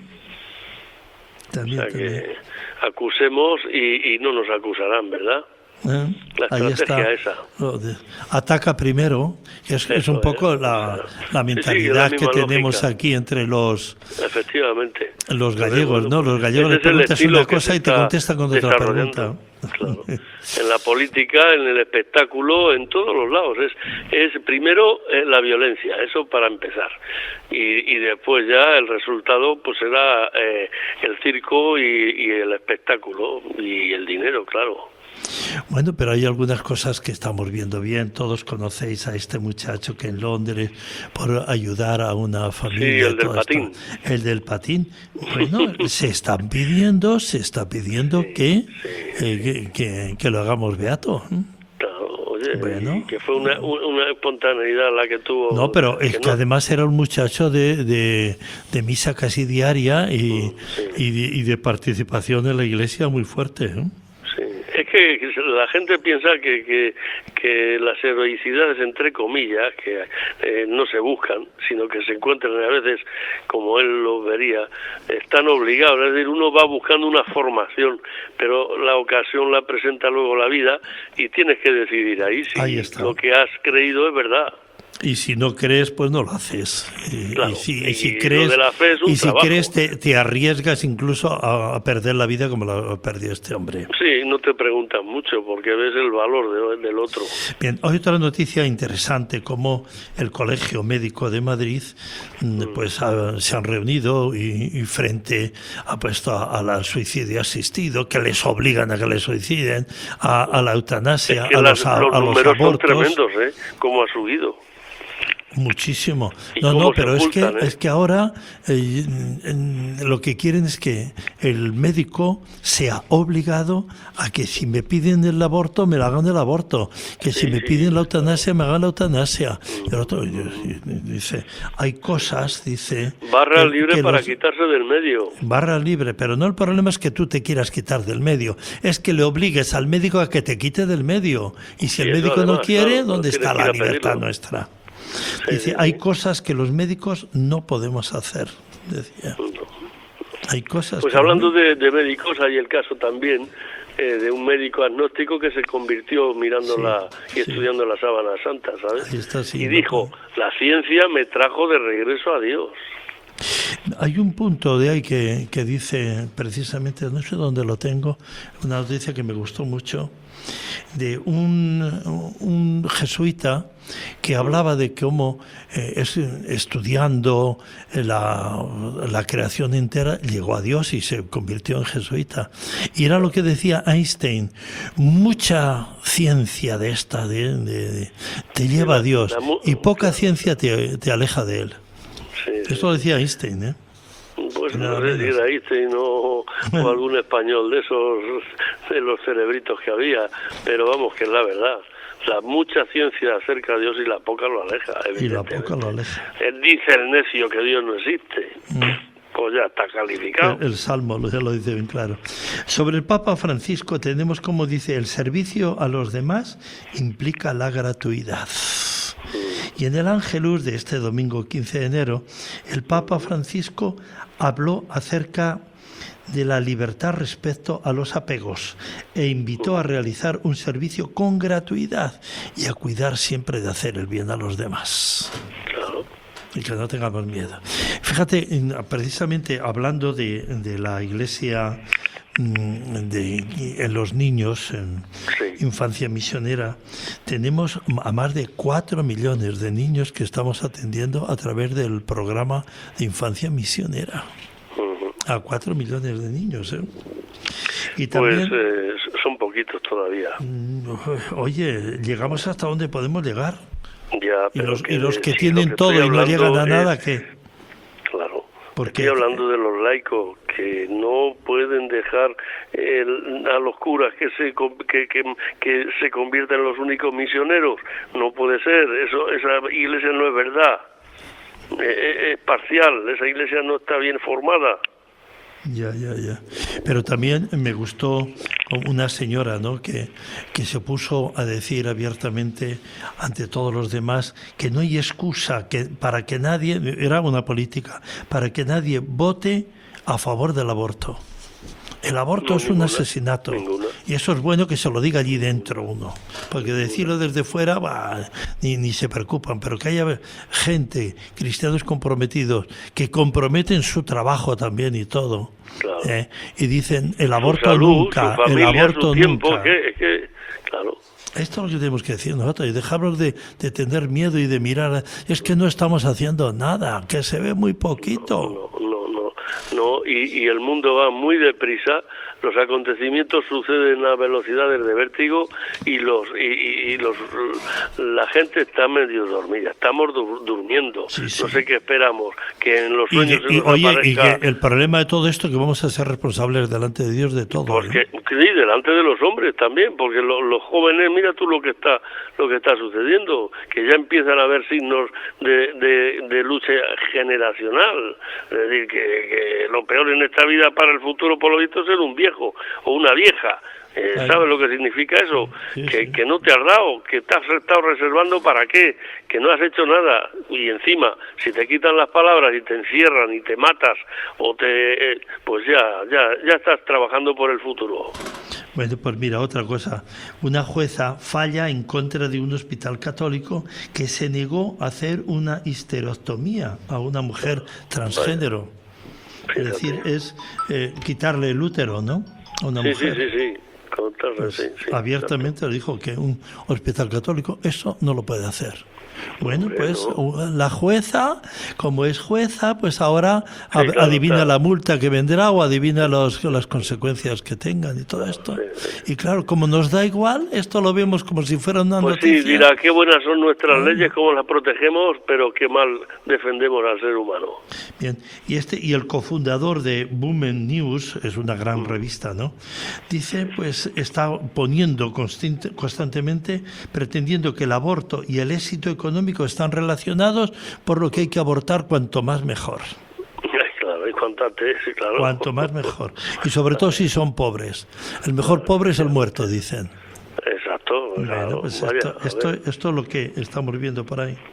Que acusemos y no nos acusarán, ¿verdad? Ahí está. Esa. Ataca primero, es un poco la mentalidad que tenemos lógica aquí entre los gallegos, ¿no? Los gallegos le preguntas una cosa y te contestan con otra pregunta. Claro. En la política, en el espectáculo, en todos los lados. Es primero la violencia, eso para empezar. Y después ya el resultado pues será el circo y el espectáculo y el dinero, claro. Bueno, pero hay algunas cosas que estamos viendo bien. Todos conocéis a este muchacho que en Londres, por ayudar a una familia... Sí, el del patín. Bueno, se está pidiendo que lo hagamos beato. Oye, bueno. Que fue una espontaneidad la que tuvo... No, pero es que además era un muchacho de misa casi diaria y de participación en la iglesia muy fuerte, ¿eh? Es que la gente piensa que las heroicidades, entre comillas, que no se buscan, sino que se encuentran a veces, como él lo vería, están obligados. Es decir, uno va buscando una formación, pero la ocasión la presenta luego la vida y tienes que decidir ahí si lo que has creído es verdad. Y si no crees, pues no lo haces. Claro, y si crees, te arriesgas incluso a perder la vida como la perdió este hombre. Sí, no te preguntan mucho porque ves el valor del otro. Bien, hay otra noticia interesante, como el Colegio Médico de Madrid pues se han reunido y frente al suicidio asistido, que les obligan a que les suiciden, a la eutanasia, es que a los números abortos. Son tremendos, ¿eh? Cómo ha subido. Muchísimo. ¿Y No, cómo no, se pero ocultan, es que ahora lo que quieren es que el médico sea obligado a que si me piden el aborto, me lo hagan el aborto, que si me piden la eutanasia, me hagan la eutanasia. Y el otro dice, hay cosas, dice... Barra libre que para los- quitarse del medio. Barra libre, pero no, el problema es que tú te quieras quitar del medio, es que le obligues al médico a que te quite del medio. Y si Y el eso médico no además, quiere, claro, ¿dónde tienes está que la ir a libertad pedirlo. nuestra? Sí, Dice, sí, hay sí. cosas que los médicos no podemos hacer, decía. Hay cosas Pues que hablando no. de médicos, hay el caso también de un médico agnóstico que se convirtió mirando y estudiando la sábana santa, ¿sabes? Ahí está, sí, y no dijo, puedo. la ciencia me trajo de regreso a Dios. Hay un punto de ahí que dice, precisamente, no sé dónde lo tengo, una noticia que me gustó mucho, de un jesuita que hablaba de cómo estudiando la creación entera llegó a Dios y se convirtió en jesuita. Y era lo que decía Einstein, mucha ciencia de esta te lleva a Dios y poca ciencia te aleja de él. Sí, Esto lo decía Einstein, ¿eh? pues nada no sé si menos. era Einstein o algún español de esos, de los cerebritos que había, pero vamos, que es la verdad. La mucha ciencia acerca a Dios y la poca lo aleja, Y la evidentemente. poca lo aleja. Él dice el necio que Dios no existe. Pues ya está calificado. El Salmo ya lo dice bien claro. Sobre el Papa Francisco tenemos como dice, el servicio a los demás implica la gratuidad. Y en el Ángelus de este domingo 15 de enero, el Papa Francisco habló acerca de la libertad respecto a los apegos e invitó a realizar un servicio con gratuidad y a cuidar siempre de hacer el bien a los demás. Claro. Y que no tengamos miedo. Fíjate, precisamente hablando de la Iglesia en los niños, en infancia misionera, tenemos a más de 4 millones de niños que estamos atendiendo a través del programa de infancia misionera. A 4 millones de niños, ¿eh? Y también, Pues son poquitos todavía. oye, llegamos hasta donde podemos llegar. Ya, Y pero los que sí, tienen lo todo estoy y no hablando llegan a nada, es- ¿qué? Claro. Porque Estoy hablando de los laicos que no pueden dejar a los curas que se convierten en los únicos misioneros. No puede ser. Esa iglesia no es verdad. Es parcial. Esa iglesia no está bien formada. Ya. Pero también me gustó una señora, ¿no? que se puso a decir abiertamente ante todos los demás que no hay excusa para que nadie, era una política, para que nadie vote a favor del aborto. El aborto No, es un ninguna, asesinato. ninguna. Y eso es bueno que se lo diga allí dentro uno. Porque decirlo desde fuera, ni se preocupan. Pero que haya gente, cristianos comprometidos, que comprometen su trabajo también y todo. Claro. Y dicen, el Su aborto salud, nunca, su familia, el aborto su tiempo, nunca. Claro. Esto es lo que tenemos que decir nosotros, y dejarnos de tener miedo y de mirar. Es que no estamos haciendo nada, que se ve muy poquito. No, y el mundo va muy deprisa, los acontecimientos suceden a velocidades de vértigo y la gente está medio dormida, estamos durmiendo. Sí. No sé qué esperamos, que en los sueños se nos Oye, y aparezca... que el problema de todo esto es que vamos a ser responsables delante de Dios de todo. Porque sí, delante de los hombres también, porque los jóvenes, mira tú lo que está sucediendo, que ya empiezan a haber signos de lucha generacional. Es decir, que lo peor en esta vida para el futuro, por lo visto, es ser un viejo o una vieja. ¿Sabes lo que significa eso? Sí. Que no te has dado, que te has estado reservando para qué, que no has hecho nada. Y encima, si te quitan las palabras y te encierran y te matas, pues ya estás trabajando por el futuro. Bueno, pues mira, otra cosa. Una jueza falla en contra de un hospital católico que se negó a hacer una histerectomía a una mujer transgénero. Es decir, es quitarle el útero, ¿no? A una mujer. Sí, Pues, sí, abiertamente le dijo que un hospital católico eso no lo puede hacer. Bueno, pues la jueza, como es jueza, pues ahora adivina la multa que vendrá o adivina las consecuencias que tengan y todo esto. Y claro, como nos da igual, esto lo vemos como si fuera una noticia. Pues sí, dirá, qué buenas son nuestras leyes, cómo las protegemos, pero qué mal defendemos al ser humano. Bien, y el cofundador de Women News, es una gran revista, ¿no? Dice, pues está poniendo constantemente, pretendiendo que el aborto y el éxito económico están relacionados, por lo que hay que abortar cuanto más mejor. Claro, y cuanto antes, claro. Cuanto más mejor. Y sobre todo si son pobres. El mejor pobre es el muerto, dicen. Exacto. Bueno, pues esto es lo que estamos viendo por ahí.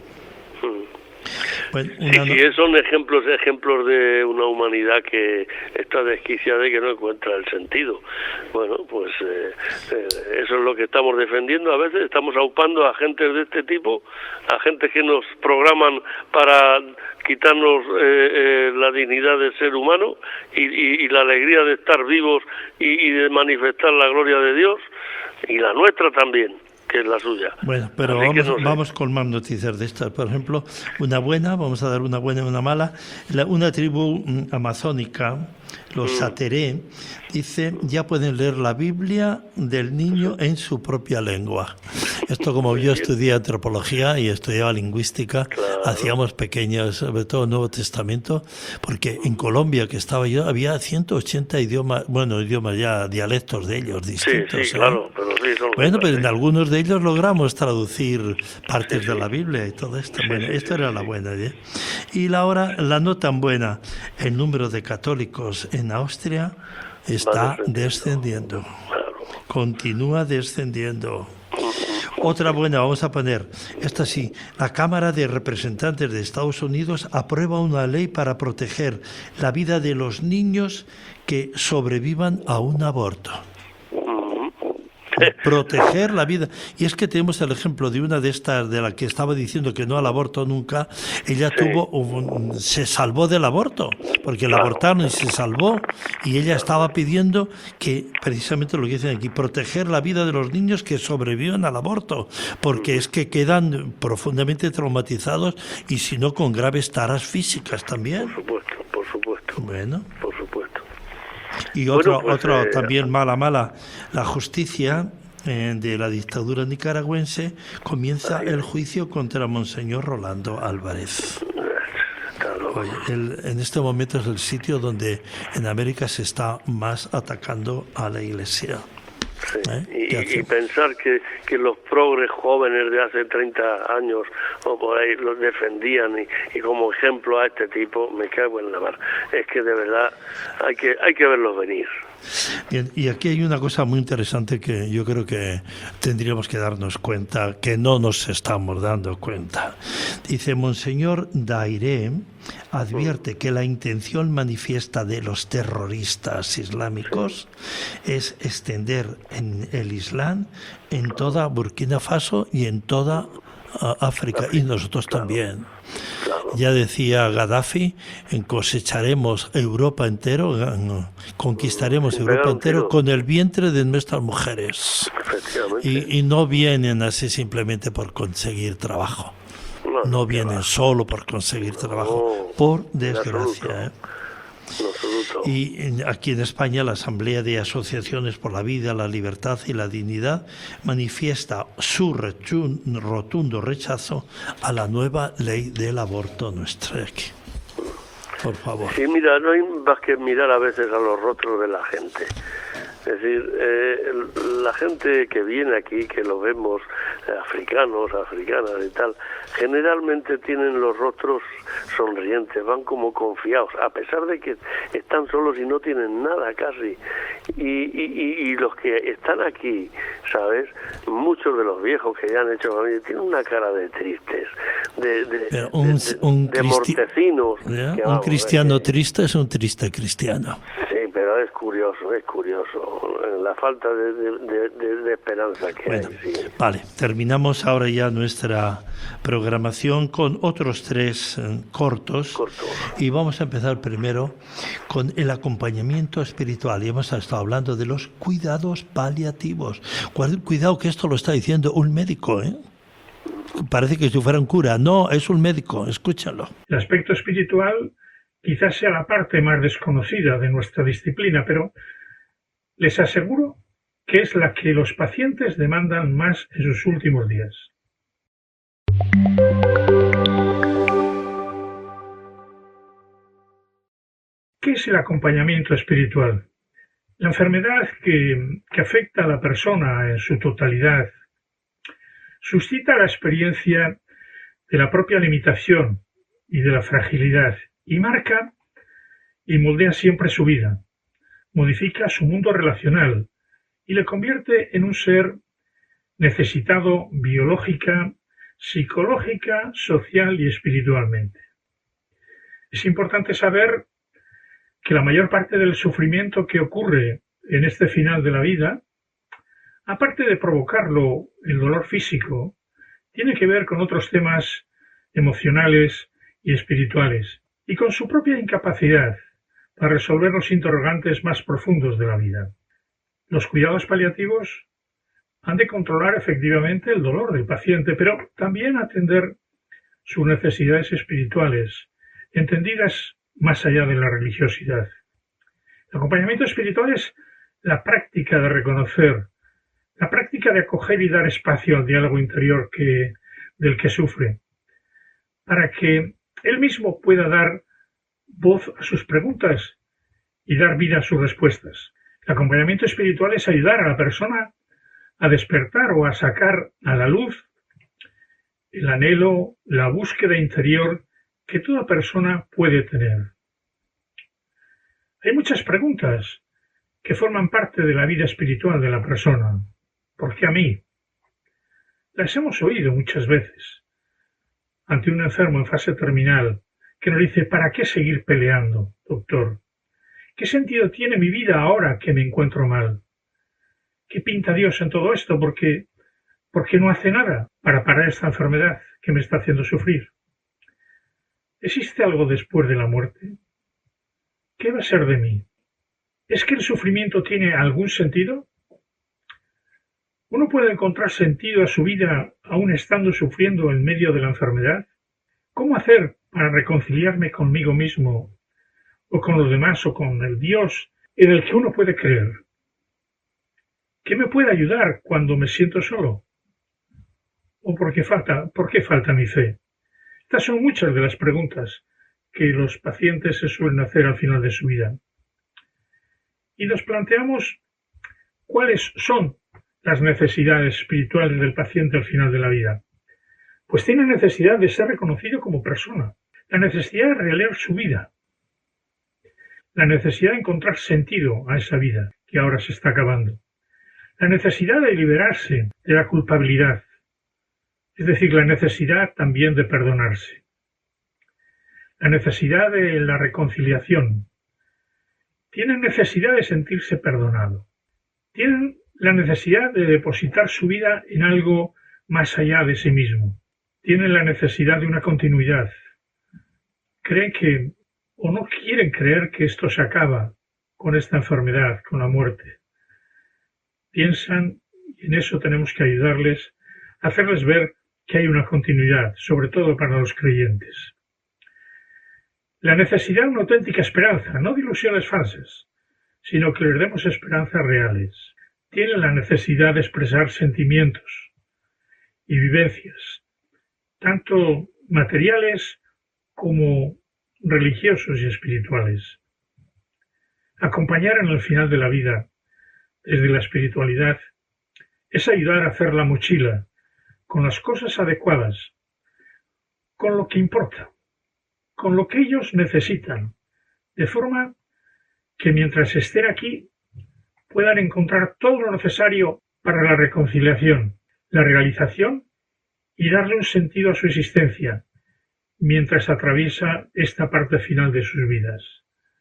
Bueno, son ejemplos de una humanidad que está desquiciada y que no encuentra el sentido. Bueno, pues eso es lo que estamos defendiendo. A veces estamos aupando a gente de este tipo, a gente que nos programan para quitarnos la dignidad del ser humano y la alegría de estar vivos y de manifestar la gloria de Dios, y la nuestra también, que es la suya. Bueno, pero vamos con más noticias de estas. Por ejemplo, una buena, vamos a dar una buena y una mala. Una tribu amazónica, los Sateré, dice, ya pueden leer la Biblia del niño en su propia lengua. Esto, como yo estudié antropología y estudiaba lingüística, hacíamos pequeños, sobre todo Nuevo Testamento, porque en Colombia, que estaba yo, había 180 idiomas ya, dialectos de ellos distintos. Sí, claro, pero sí son... Bueno, pero en algunos de ellos logramos traducir partes de la Biblia y todo esto. Bueno, esto era la buena, ¿eh? Y la no tan buena, el número de católicos en Austria está descendiendo. Continúa descendiendo. Otra buena, vamos a poner, esta sí, la Cámara de Representantes de Estados Unidos aprueba una ley para proteger la vida de los niños que sobrevivan a un aborto. Proteger la vida. Y es que tenemos el ejemplo de una de estas, de la que estaba diciendo que no al aborto nunca. Ella se salvó del aborto, porque la abortaron y se salvó, y ella estaba pidiendo que, precisamente lo que dicen aquí, proteger la vida de los niños que sobreviven al aborto, porque es que quedan profundamente traumatizados y si no con graves taras físicas también. Por supuesto. Bueno. Por supuesto. Y otro también mala, la justicia de la dictadura nicaragüense comienza el juicio contra Monseñor Rolando Álvarez. Oye, en este momento es el sitio donde en América se está más atacando a la Iglesia. Sí. Y pensar que los progres jóvenes de hace 30 años o por ahí los defendían y como ejemplo a este tipo, me cago en la mar. Es que de verdad hay que verlos venir. Bien, y aquí hay una cosa muy interesante que yo creo que tendríamos que darnos cuenta, que no nos estamos dando cuenta. Dice, Monseñor Dairé advierte que la intención manifiesta de los terroristas islámicos es extender en el Islam en toda Burkina Faso y en toda África, y nosotros también. Ya decía Gaddafi, cosecharemos Europa entero, conquistaremos Europa entero con el vientre de nuestras mujeres. Y no vienen así simplemente por conseguir trabajo. No vienen solo por conseguir trabajo, por desgracia. Y aquí en España la Asamblea de Asociaciones por la Vida, la Libertad y la Dignidad manifiesta su rotundo rechazo a la nueva ley del aborto nuestra aquí. Por favor. Sí, mira, no hay más que mirar a veces a los rostros de la gente. Es decir, la gente que viene aquí, que lo vemos, africanos, africanas y tal, generalmente tienen los rostros sonrientes, van como confiados, a pesar de que están solos y no tienen nada casi. Y los que están aquí, ¿sabes? Muchos de los viejos que ya han hecho familia tienen una cara de tristes, de mortecinos. Un cristiano triste es un triste cristiano. Sí, pero es curioso, la falta de esperanza que Bueno, hay. Sí. vale, terminamos ahora ya nuestra programación con otros 3 cortos. Y vamos a empezar primero con el acompañamiento espiritual. Y hemos estado hablando de los cuidados paliativos. Cuidado que esto lo está diciendo un médico, ¿eh? Parece que si fuera un cura. No, es un médico, escúchalo. El aspecto espiritual quizás sea la parte más desconocida de nuestra disciplina, pero les aseguro que es la que los pacientes demandan más en sus últimos días. ¿Qué es el acompañamiento espiritual? La enfermedad que afecta a la persona en su totalidad suscita la experiencia de la propia limitación y de la fragilidad y marca y moldea siempre su vida, modifica su mundo relacional y le convierte en un ser necesitado biológica, psicológica, social y espiritualmente. Es importante saber que la mayor parte del sufrimiento que ocurre en este final de la vida, aparte de provocarlo el dolor físico, tiene que ver con otros temas emocionales y espirituales, y con su propia incapacidad para resolver los interrogantes más profundos de la vida. Los cuidados paliativos han de controlar efectivamente el dolor del paciente, pero también atender sus necesidades espirituales, entendidas más allá de la religiosidad. El acompañamiento espiritual es la práctica de reconocer, la práctica de acoger y dar espacio al diálogo interior del que sufre, para que él mismo pueda dar voz a sus preguntas y dar vida a sus respuestas. El acompañamiento espiritual es ayudar a la persona a despertar o a sacar a la luz el anhelo, la búsqueda interior que toda persona puede tener. Hay muchas preguntas que forman parte de la vida espiritual de la persona. ¿Por qué a mí? Las hemos oído muchas veces ante un enfermo en fase terminal que nos dice: ¿para qué seguir peleando, doctor? ¿Qué sentido tiene mi vida ahora que me encuentro mal? ¿Qué pinta Dios en todo esto? ¿Por qué no hace nada para parar esta enfermedad que me está haciendo sufrir? ¿Existe algo después de la muerte? ¿Qué va a ser de mí? ¿Es que el sufrimiento tiene algún sentido? ¿Uno puede encontrar sentido a su vida aún estando sufriendo en medio de la enfermedad? ¿Cómo hacer para reconciliarme conmigo mismo o con los demás o con el Dios en el que uno puede creer? ¿Qué me puede ayudar cuando me siento solo? ¿O por qué falta mi fe? Estas son muchas de las preguntas que los pacientes se suelen hacer al final de su vida. Y nos planteamos cuáles son las necesidades espirituales del paciente al final de la vida. Pues tiene necesidad de ser reconocido como persona, la necesidad de releer su vida, la necesidad de encontrar sentido a esa vida que ahora se está acabando, la necesidad de liberarse de la culpabilidad, es decir, la necesidad también de perdonarse, la necesidad de la reconciliación. Tienen necesidad de sentirse perdonado, tienen la necesidad de depositar su vida en algo más allá de sí mismo, tienen la necesidad de una continuidad, creen que o no quieren creer que esto se acaba con esta enfermedad, con la muerte. Piensan, y en eso tenemos que ayudarles, hacerles ver que hay una continuidad, sobre todo para los creyentes. La necesidad de una auténtica esperanza, no de ilusiones falsas, sino que les demos esperanzas reales. Tienen la necesidad de expresar sentimientos y vivencias, tanto materiales como religiosos y espirituales. Acompañar en el final de la vida, desde la espiritualidad, es ayudar a hacer la mochila con las cosas adecuadas, con lo que importa, con lo que ellos necesitan, de forma que mientras estén aquí puedan encontrar todo lo necesario para la reconciliación, la realización y darle un sentido a su existencia, mientras atraviesa esta parte final de sus vidas.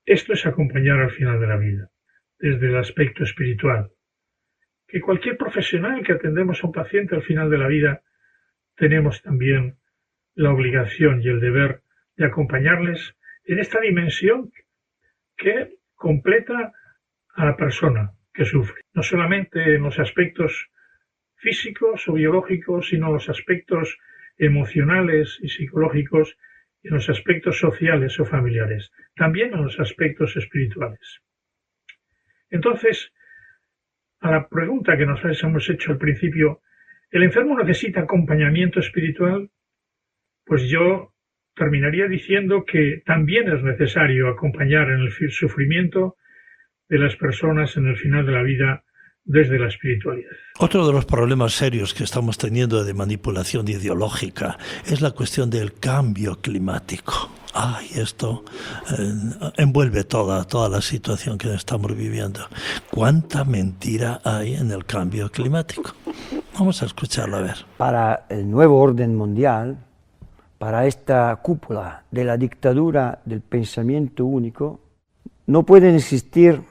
Esto es acompañar al final de la vida, desde el aspecto espiritual. Que cualquier profesional que atendemos a un paciente al final de la vida, tenemos también la obligación y el deber de acompañarles en esta dimensión que completa a la persona que sufre, no solamente en los aspectos físicos o biológicos, sino los aspectos emocionales y psicológicos y en los aspectos sociales o familiares, también en los aspectos espirituales. Entonces, a la pregunta que nos hemos hecho al principio, ¿el enfermo necesita acompañamiento espiritual? Pues yo terminaría diciendo que también es necesario acompañar en el sufrimiento de las personas en el final de la vida desde la espiritualidad. Otro de los problemas serios que estamos teniendo de manipulación ideológica es la cuestión del cambio climático. Ay, esto envuelve toda la situación que estamos viviendo. ¿Cuánta mentira hay en el cambio climático? Vamos a escucharlo a ver. Para el nuevo orden mundial, para esta cúpula de la dictadura del pensamiento único, no pueden existir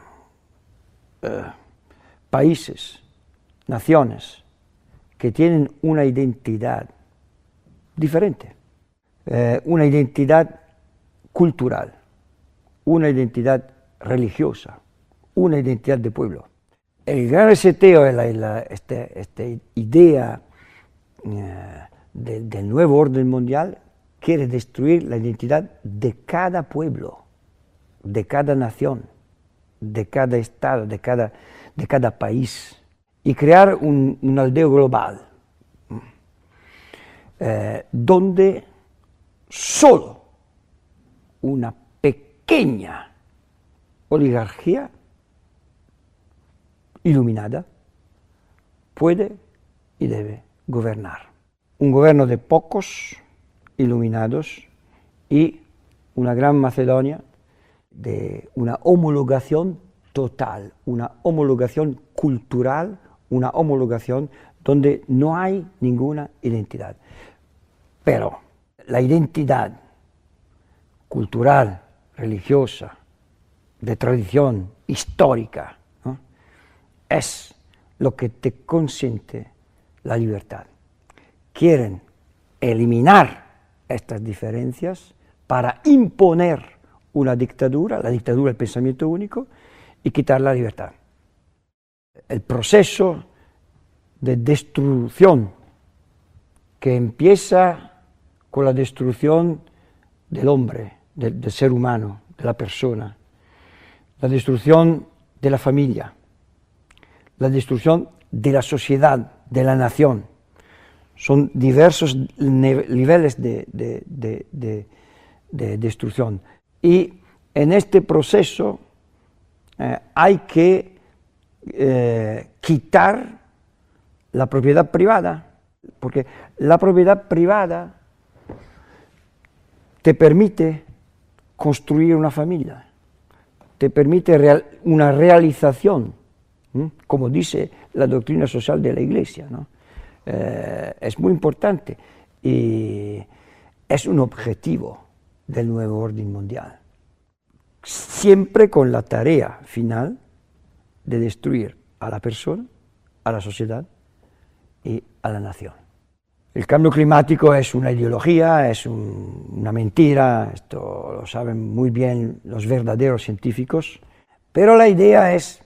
países, naciones, que tienen una identidad diferente, una identidad cultural, una identidad religiosa, una identidad de pueblo. El gran reseteo, esta idea del nuevo orden mundial, quiere destruir la identidad de cada pueblo, de cada nación, de cada estado, de cada país, y crear un aldeo global, donde solo una pequeña oligarquía iluminada puede y debe gobernar. Un gobierno de pocos iluminados y una gran Macedonia de una homologación total, una homologación cultural, una homologación donde no hay ninguna identidad. Pero la identidad cultural, religiosa, de tradición histórica, ¿no?, es lo que te consiente la libertad. Quieren eliminar estas diferencias para imponer una dictadura, la dictadura del pensamiento único, y quitar la libertad. El proceso de destrucción que empieza con la destrucción del hombre, del ser humano, de la persona, la destrucción de la familia, la destrucción de la sociedad, de la nación. Son diversos niveles de destrucción. Y en este proceso hay que quitar la propiedad privada, porque la propiedad privada te permite construir una familia, te permite una realización, como dice la doctrina social de la Iglesia, ¿no? Es muy importante y es un objetivo del nuevo orden mundial, siempre con la tarea final de destruir a la persona, a la sociedad y a la nación. El cambio climático es una ideología, es una mentira, esto lo saben muy bien los verdaderos científicos, pero la idea es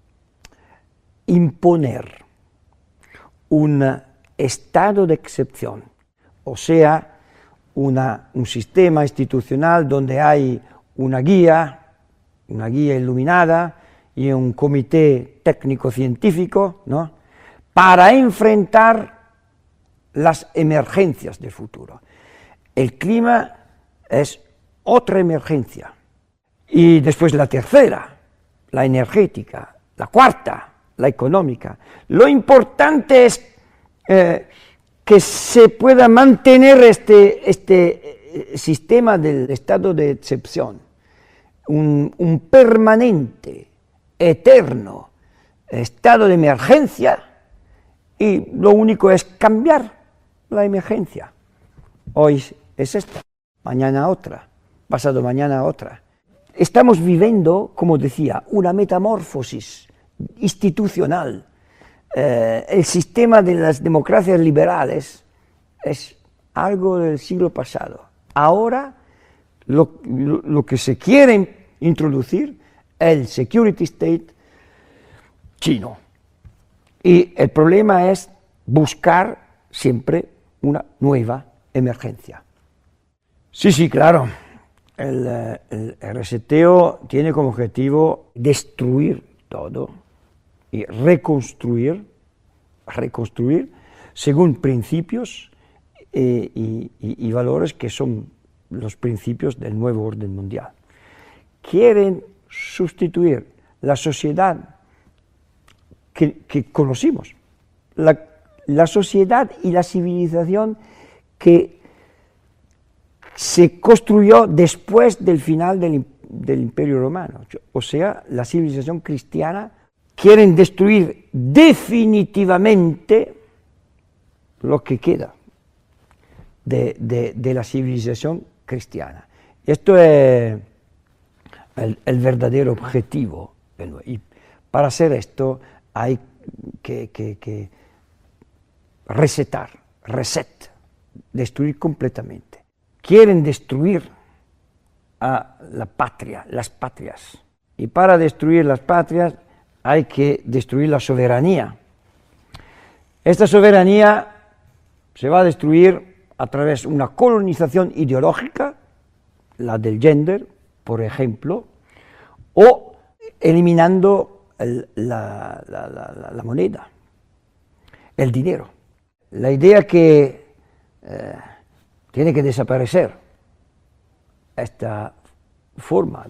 imponer un estado de excepción, o sea, un sistema institucional donde hay una guía iluminada y un comité técnico-científico, ¿no?, para enfrentar las emergencias del futuro. El clima es otra emergencia. Y después la tercera, la energética, la cuarta, la económica. Lo importante es que se pueda mantener este sistema del estado de excepción, un permanente, eterno estado de emergencia, y lo único es cambiar la emergencia. Hoy es esta, mañana otra, pasado mañana otra. estamos viviendo, como decía, una metamorfosis institucional. El sistema de las democracias liberales es algo del siglo pasado. Ahora lo que se quiere introducir es el security state chino. Y el problema es buscar siempre una nueva emergencia. Sí, claro. El reseteo tiene como objetivo destruir todo y reconstruir según principios y valores que son los principios del nuevo orden mundial. Quieren sustituir la sociedad que conocimos, la sociedad y la civilización que se construyó después del final del Imperio Romano, o sea, la civilización cristiana. Quieren destruir definitivamente lo que queda de la civilización cristiana. Esto es el verdadero objetivo. Y para hacer esto hay que destruir completamente. Quieren destruir a la patria, las patrias. Y para destruir las patrias hay que destruir la soberanía. Esta soberanía se va a destruir a través de una colonización ideológica, la del gender, por ejemplo, o eliminando la moneda, el dinero. La idea que tiene que desaparecer esta forma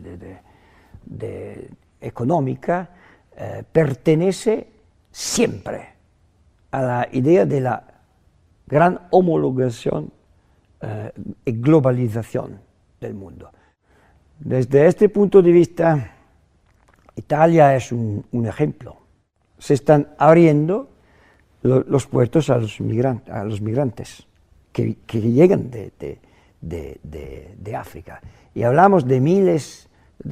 de económica pertenece siempre a la idea de la gran homologación y globalización del mundo. Desde este punto de vista, Italia es un ejemplo. Se están abriendo los puertos a los migrantes que llegan de África. Y hablamos de miles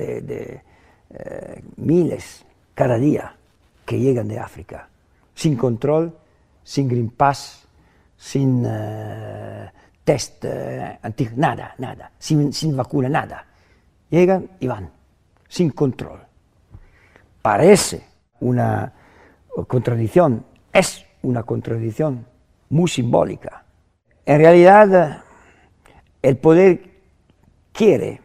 cada día que llegan de África, sin control, sin Green Pass, sin test nada, sin vacuna, nada. Llegan y van, sin control. Parece una contradicción, es una contradicción muy simbólica. En realidad, el poder quiere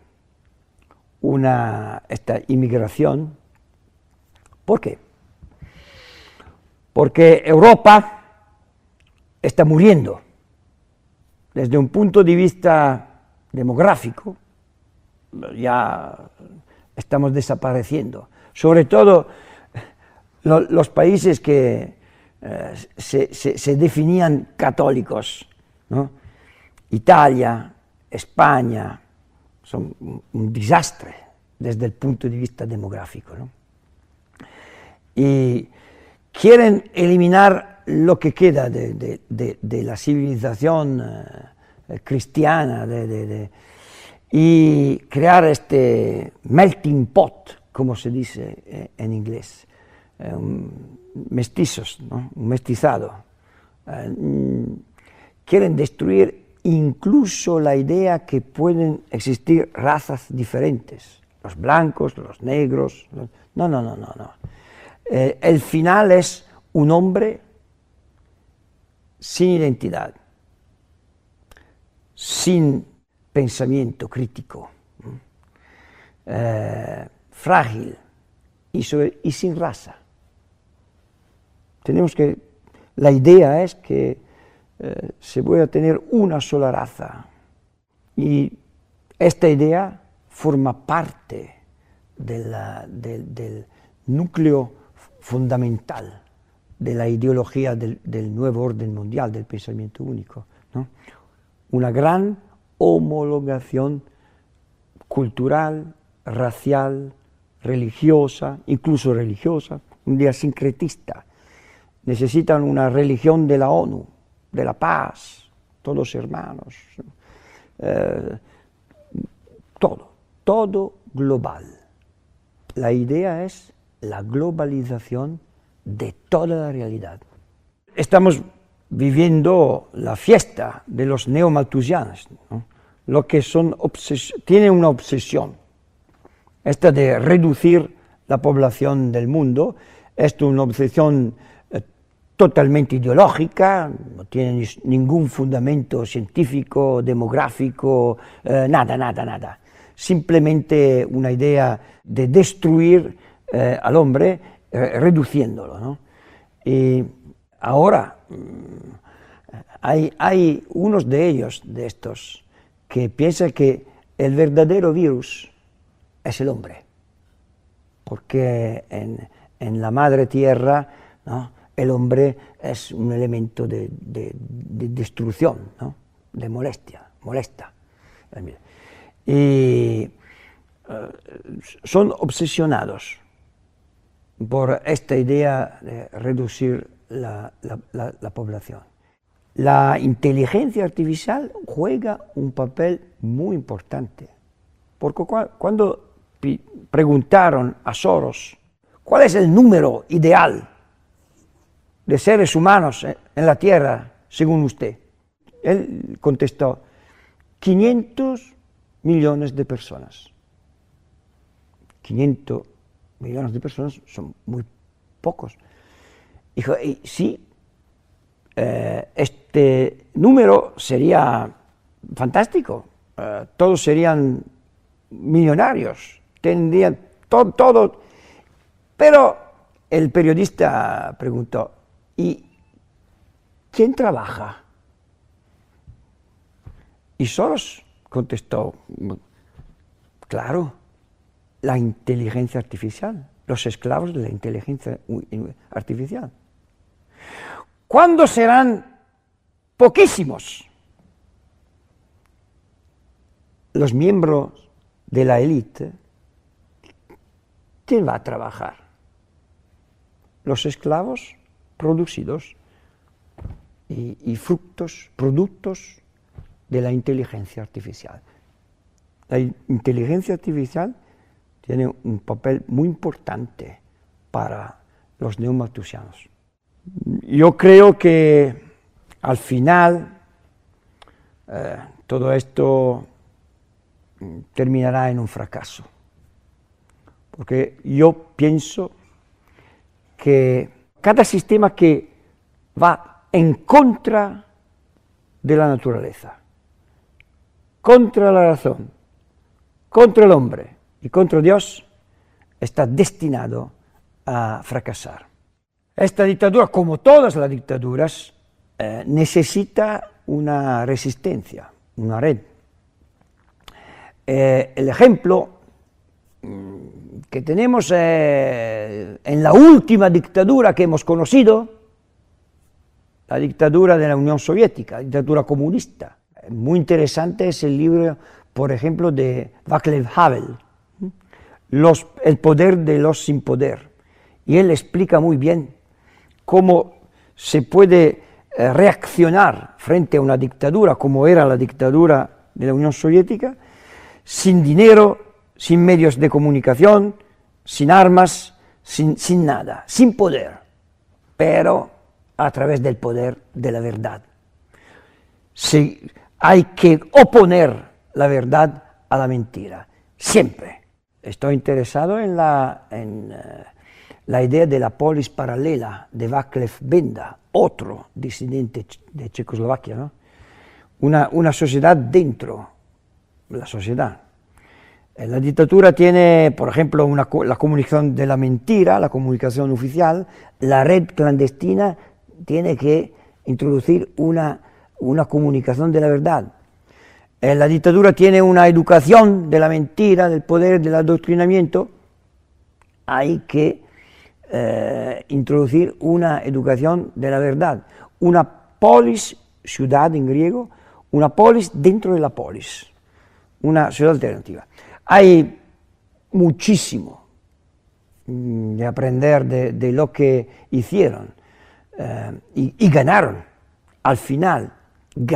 esta inmigración. ¿Por qué? Porque Europa está muriendo. Desde un punto de vista demográfico, ya estamos desapareciendo. Sobre todo los países que se definían católicos, ¿no? Italia, España, son un desastre desde el punto de vista demográfico, ¿no? Y quieren eliminar lo que queda de la civilización cristiana y crear este melting pot, como se dice en inglés, mestizos, ¿no? Un mestizado. Quieren destruir incluso la idea que pueden existir razas diferentes, los blancos, los negros. No. El final es un hombre sin identidad, sin pensamiento crítico, frágil y sin raza. La idea es que se puede tener una sola raza, y esta idea forma parte del núcleo fundamental de la ideología del nuevo orden mundial, del pensamiento único, ¿no? Una gran homologación cultural, racial, religiosa, incluso religiosa, un día sincretista. Necesitan una religión de la ONU, de la paz, todos hermanos, todo global. La idea es la globalización de toda la realidad. Estamos viviendo la fiesta de los neomalthusianos, ¿no? Lo que tienen una obsesión, esta de reducir la población del mundo. Esto es una obsesión totalmente ideológica, no tiene ningún fundamento científico, demográfico, nada. Simplemente una idea de destruir al hombre, reduciéndolo, ¿no? Y ahora hay unos de ellos, de estos, que piensan que el verdadero virus es el hombre, porque en la madre tierra, ¿no?, el hombre es un elemento de destrucción, ¿no?, de molesta. Y son obsesionados por esta idea de reducir la población. La inteligencia artificial juega un papel muy importante, porque cuando preguntaron a Soros cuál es el número ideal de seres humanos en la Tierra, según usted, él contestó 500 millones de personas. 500 millones de personas son muy pocos. Dijo, y sí, este número sería fantástico, todos serían millonarios, tendrían todo, pero el periodista preguntó, ¿y quién trabaja? Y Soros contestó, claro, la inteligencia artificial, los esclavos de la inteligencia artificial. ¿Cuándo serán poquísimos los miembros de la élite? ¿Quién va a trabajar? Los esclavos producidos y productos de la inteligencia artificial. La inteligencia artificial tiene un papel muy importante para los neomalthusianos. Yo creo que al final todo esto terminará en un fracaso, porque yo pienso que cada sistema que va en contra de la naturaleza, contra la razón, contra el hombre y contra Dios, está destinado a fracasar. Esta dictadura, como todas las dictaduras, necesita una resistencia, una red. El ejemplo que tenemos en la última dictadura que hemos conocido, la dictadura de la Unión Soviética, la dictadura comunista. Muy interesante es el libro, por ejemplo, de Václav Havel, El poder de los sin poder. Y él explica muy bien cómo se puede reaccionar frente a una dictadura, como era la dictadura de la Unión Soviética, sin dinero, sin medios de comunicación, sin armas, sin nada, sin poder, pero a través del poder de la verdad. Hay que oponer la verdad a la mentira, siempre. Estoy interesado en la idea de la polis paralela de Václav Benda, otro disidente de Checoslovaquia, ¿no? Una sociedad dentro de la sociedad. La dictadura tiene, por ejemplo, la comunicación de la mentira, la comunicación oficial. La red clandestina tiene que introducir una comunicación de la verdad. La dictadura tiene una educación de la mentira, del poder, del adoctrinamiento. Hay que introducir una educación de la verdad. Una polis, ciudad en griego, una polis dentro de la polis, una ciudad alternativa. Hay muchísimo de aprender de lo que hicieron y ganaron, al final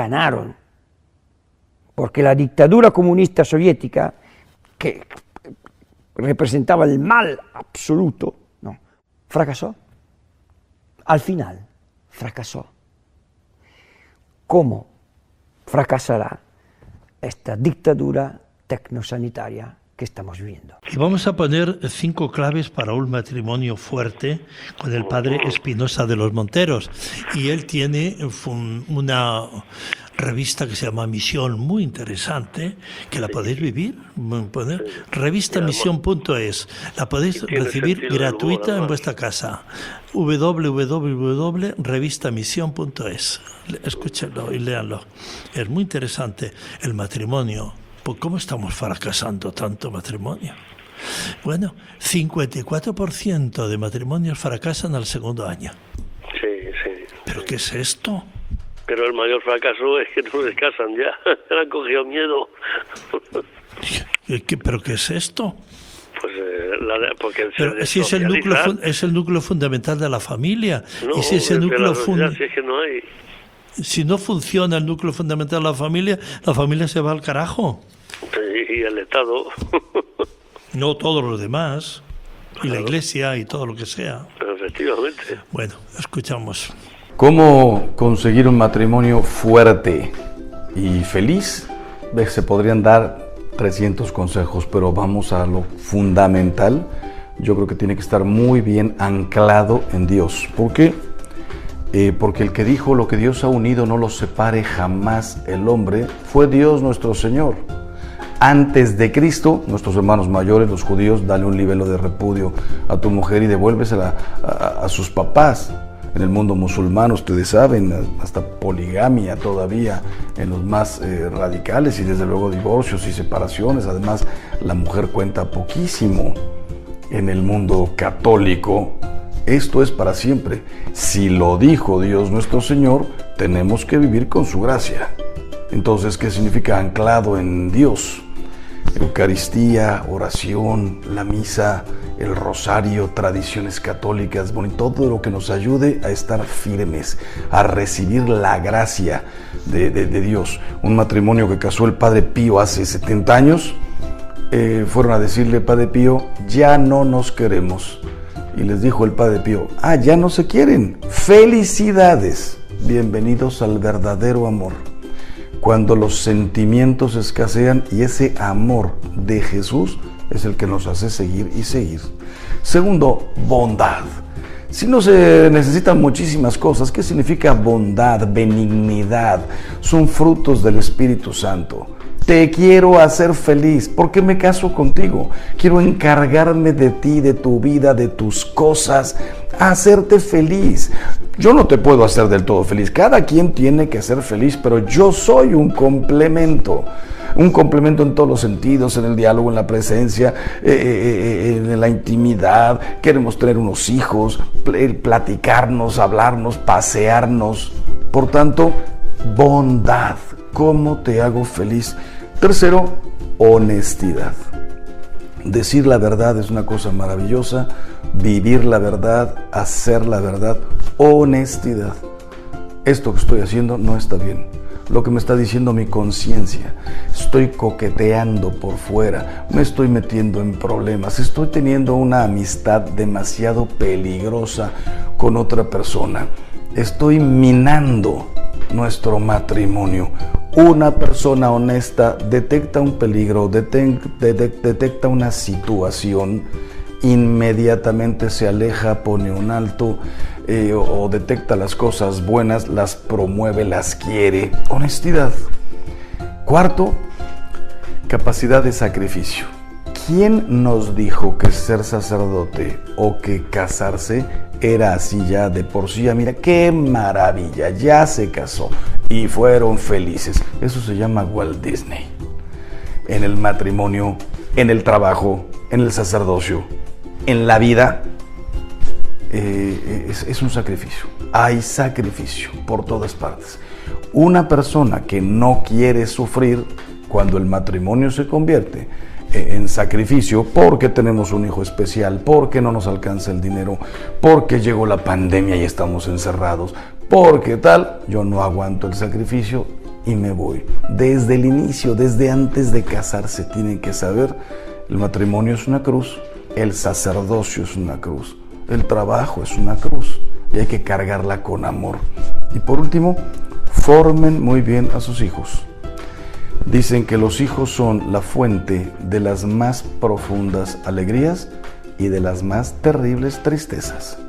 ganaron, porque la dictadura comunista soviética, que representaba el mal absoluto, no, fracasó. Al final, fracasó. ¿Cómo fracasará esta dictadura tecnosanitaria que estamos viviendo? Y vamos a poner 5 claves para un matrimonio fuerte con el padre Espinosa de los Monteros. Y él tiene una revista que se llama Misión, muy interesante, que la podéis vivir, poner revistamisión.es, la podéis recibir gratuita en vuestra casa, www.revistamisión.es. Escúchenlo y léanlo, es muy interesante. El matrimonio, ¿por cómo estamos fracasando tanto matrimonio? Bueno, 54% de matrimonios fracasan al segundo año. Sí, sí. ¿Pero qué es esto? Pero el mayor fracaso es que no se casan ya. Le han cogido miedo. ¿Pero qué es esto? Pues porque pero si es el núcleo fundamental de la familia. No, y si ese núcleo si es que no hay. Si no funciona el núcleo fundamental de la familia se va al carajo. Y el Estado. No todos los demás. Y la Iglesia y todo lo que sea. Efectivamente. Bueno, escuchamos. ¿Cómo conseguir un matrimonio fuerte y feliz? Se podrían dar 300 consejos, pero vamos a lo fundamental. Yo creo que tiene que estar muy bien anclado en Dios. ¿Por qué? Porque el que dijo: lo que Dios ha unido no lo separe jamás el hombre, fue Dios nuestro Señor. Antes de Cristo, nuestros hermanos mayores, los judíos, dale un libelo de repudio a tu mujer y devuélvesela a sus papás. En el mundo musulmán, ustedes saben, hasta poligamia todavía en los más radicales, y desde luego divorcios y separaciones. Además, la mujer cuenta poquísimo. En el mundo católico, esto es para siempre. Si lo dijo Dios nuestro Señor, tenemos que vivir con su gracia. Entonces, ¿qué significa anclado en Dios? Eucaristía, oración, la misa, el rosario, tradiciones católicas, bueno, y todo lo que nos ayude a estar firmes, a recibir la gracia de Dios. Un matrimonio que casó el Padre Pío hace 70 años, fueron a decirle: Padre Pío, ya no nos queremos. Y les dijo el Padre Pío: ya no se quieren. ¡Felicidades! Bienvenidos al verdadero amor. Cuando los sentimientos escasean, y ese amor de Jesús es el que nos hace seguir y seguir. Segundo, bondad. Si no se necesitan muchísimas cosas, ¿qué significa bondad, benignidad? Son frutos del Espíritu Santo. Te quiero hacer feliz. ¿Por qué me caso contigo? Quiero encargarme de ti, de tu vida, de tus cosas, hacerte feliz. Yo no te puedo hacer del todo feliz. Cada quien tiene que ser feliz, pero yo soy un complemento. Un complemento en todos los sentidos, en el diálogo, en la presencia, en la intimidad. Queremos tener unos hijos, platicarnos, hablarnos, pasearnos. Por tanto, bondad. ¿Cómo te hago feliz? Tercero, honestidad. Decir la verdad es una cosa maravillosa. Vivir la verdad, hacer la verdad, honestidad. Esto que estoy haciendo no está bien. Lo que me está diciendo mi conciencia. Estoy coqueteando por fuera, me estoy metiendo en problemas, estoy teniendo una amistad demasiado peligrosa con otra persona. Estoy minando nuestro matrimonio. Una persona honesta detecta un peligro, detecta una situación, inmediatamente se aleja, pone un alto, o detecta las cosas buenas, las promueve, las quiere. Honestidad. Cuarto, capacidad de sacrificio. ¿Quién nos dijo que ser sacerdote o que casarse era así ya de por sí? Mira, qué maravilla, ya se casó y fueron felices. Eso se llama Walt Disney. En el matrimonio, en el trabajo, en el sacerdocio, en la vida, es un sacrificio. Hay sacrificio por todas partes. Una persona que no quiere sufrir, cuando el matrimonio se convierte en sacrificio, porque tenemos un hijo especial, porque no nos alcanza el dinero, porque llegó la pandemia y estamos encerrados, porque tal, yo no aguanto el sacrificio y me voy. Desde el inicio, desde antes de casarse, tienen que saber El matrimonio es una cruz, el sacerdocio es una cruz, el trabajo es una cruz y hay que cargarla con amor. Y por último, formen muy bien a sus hijos. Dicen que los hijos son la fuente de las más profundas alegrías y de las más terribles tristezas.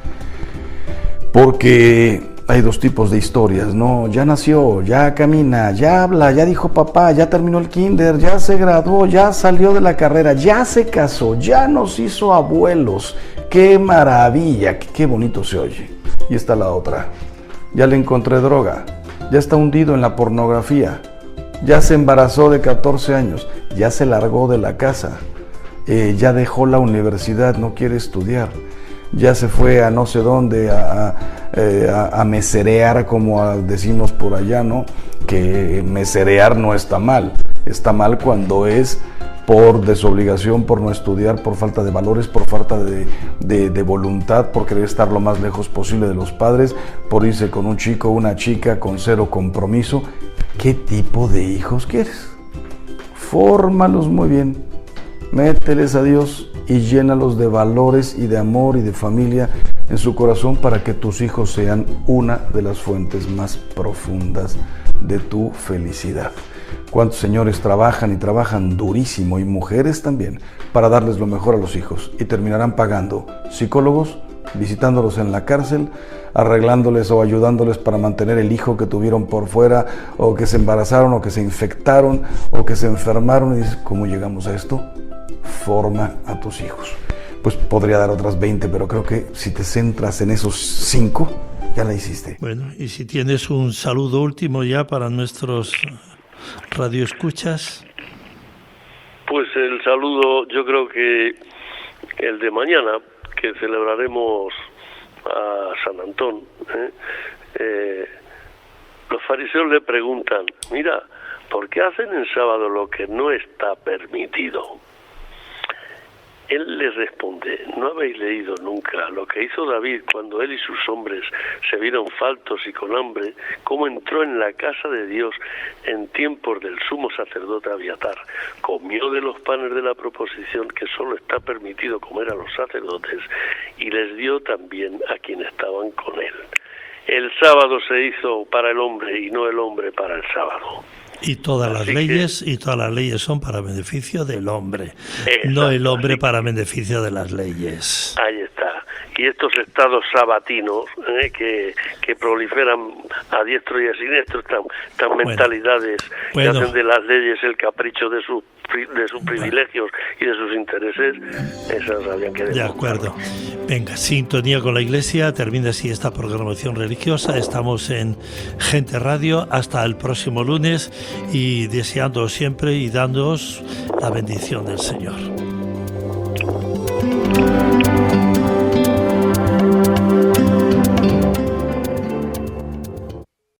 Porque hay dos tipos de historias, ¿no? Ya nació, ya camina, ya habla, ya dijo papá, ya terminó el kinder, ya se graduó, ya salió de la carrera, ya se casó, ya nos hizo abuelos. ¡Qué maravilla! ¡Qué bonito se oye! Y está la otra. Ya le encontré droga, ya está hundido en la pornografía, ya se embarazó de 14 años, ya se largó de la casa, ya dejó la universidad, no quiere estudiar, ya se fue a no sé dónde a meserear, como decimos por allá, ¿no? Que meserear no está mal cuando es por desobligación, por no estudiar, por falta de valores, por falta de voluntad, por querer estar lo más lejos posible de los padres, por irse con un chico o una chica con cero compromiso. ¿Qué tipo de hijos quieres? Fórmalos muy bien, mételes a Dios y llénalos de valores y de amor y de familia en su corazón para que tus hijos sean una de las fuentes más profundas de tu felicidad. ¿Cuántos señores trabajan y trabajan durísimo, y mujeres también, para darles lo mejor a los hijos y terminarán pagando psicólogos, visitándolos en la cárcel, arreglándoles o ayudándoles para mantener el hijo que tuvieron por fuera, o que se embarazaron, o que se infectaron, o que se enfermaron? Y dices, ¿cómo llegamos a esto? Forma a tus hijos. Pues podría dar otras 20, pero creo que si te centras en esos 5, ya la hiciste. Bueno, y si tienes un saludo último ya para nuestros radioescuchas. Pues el saludo, yo creo que el de mañana, que celebraremos a San Antón, los fariseos le preguntan, mira, ¿por qué hacen en sábado lo que no está permitido? Él les responde, ¿no habéis leído nunca lo que hizo David cuando él y sus hombres se vieron faltos y con hambre, cómo entró en la casa de Dios en tiempos del sumo sacerdote Abiatar, comió de los panes de la proposición que solo está permitido comer a los sacerdotes y les dio también a quienes estaban con él? El sábado se hizo para el hombre y no el hombre para el sábado. Y todas las leyes son para beneficio del hombre, no el hombre para beneficio de las leyes. Ahí está. Y estos estados sabatinos que proliferan a diestro y a siniestro, estas mentalidades que hacen de las leyes el capricho de sus privilegios y de sus intereses, esas habían que de acuerdo. Venga, sintonía con la Iglesia. Termina así esta programación religiosa. Estamos en Gente Radio hasta el próximo lunes y deseando siempre y dándoos la bendición del Señor.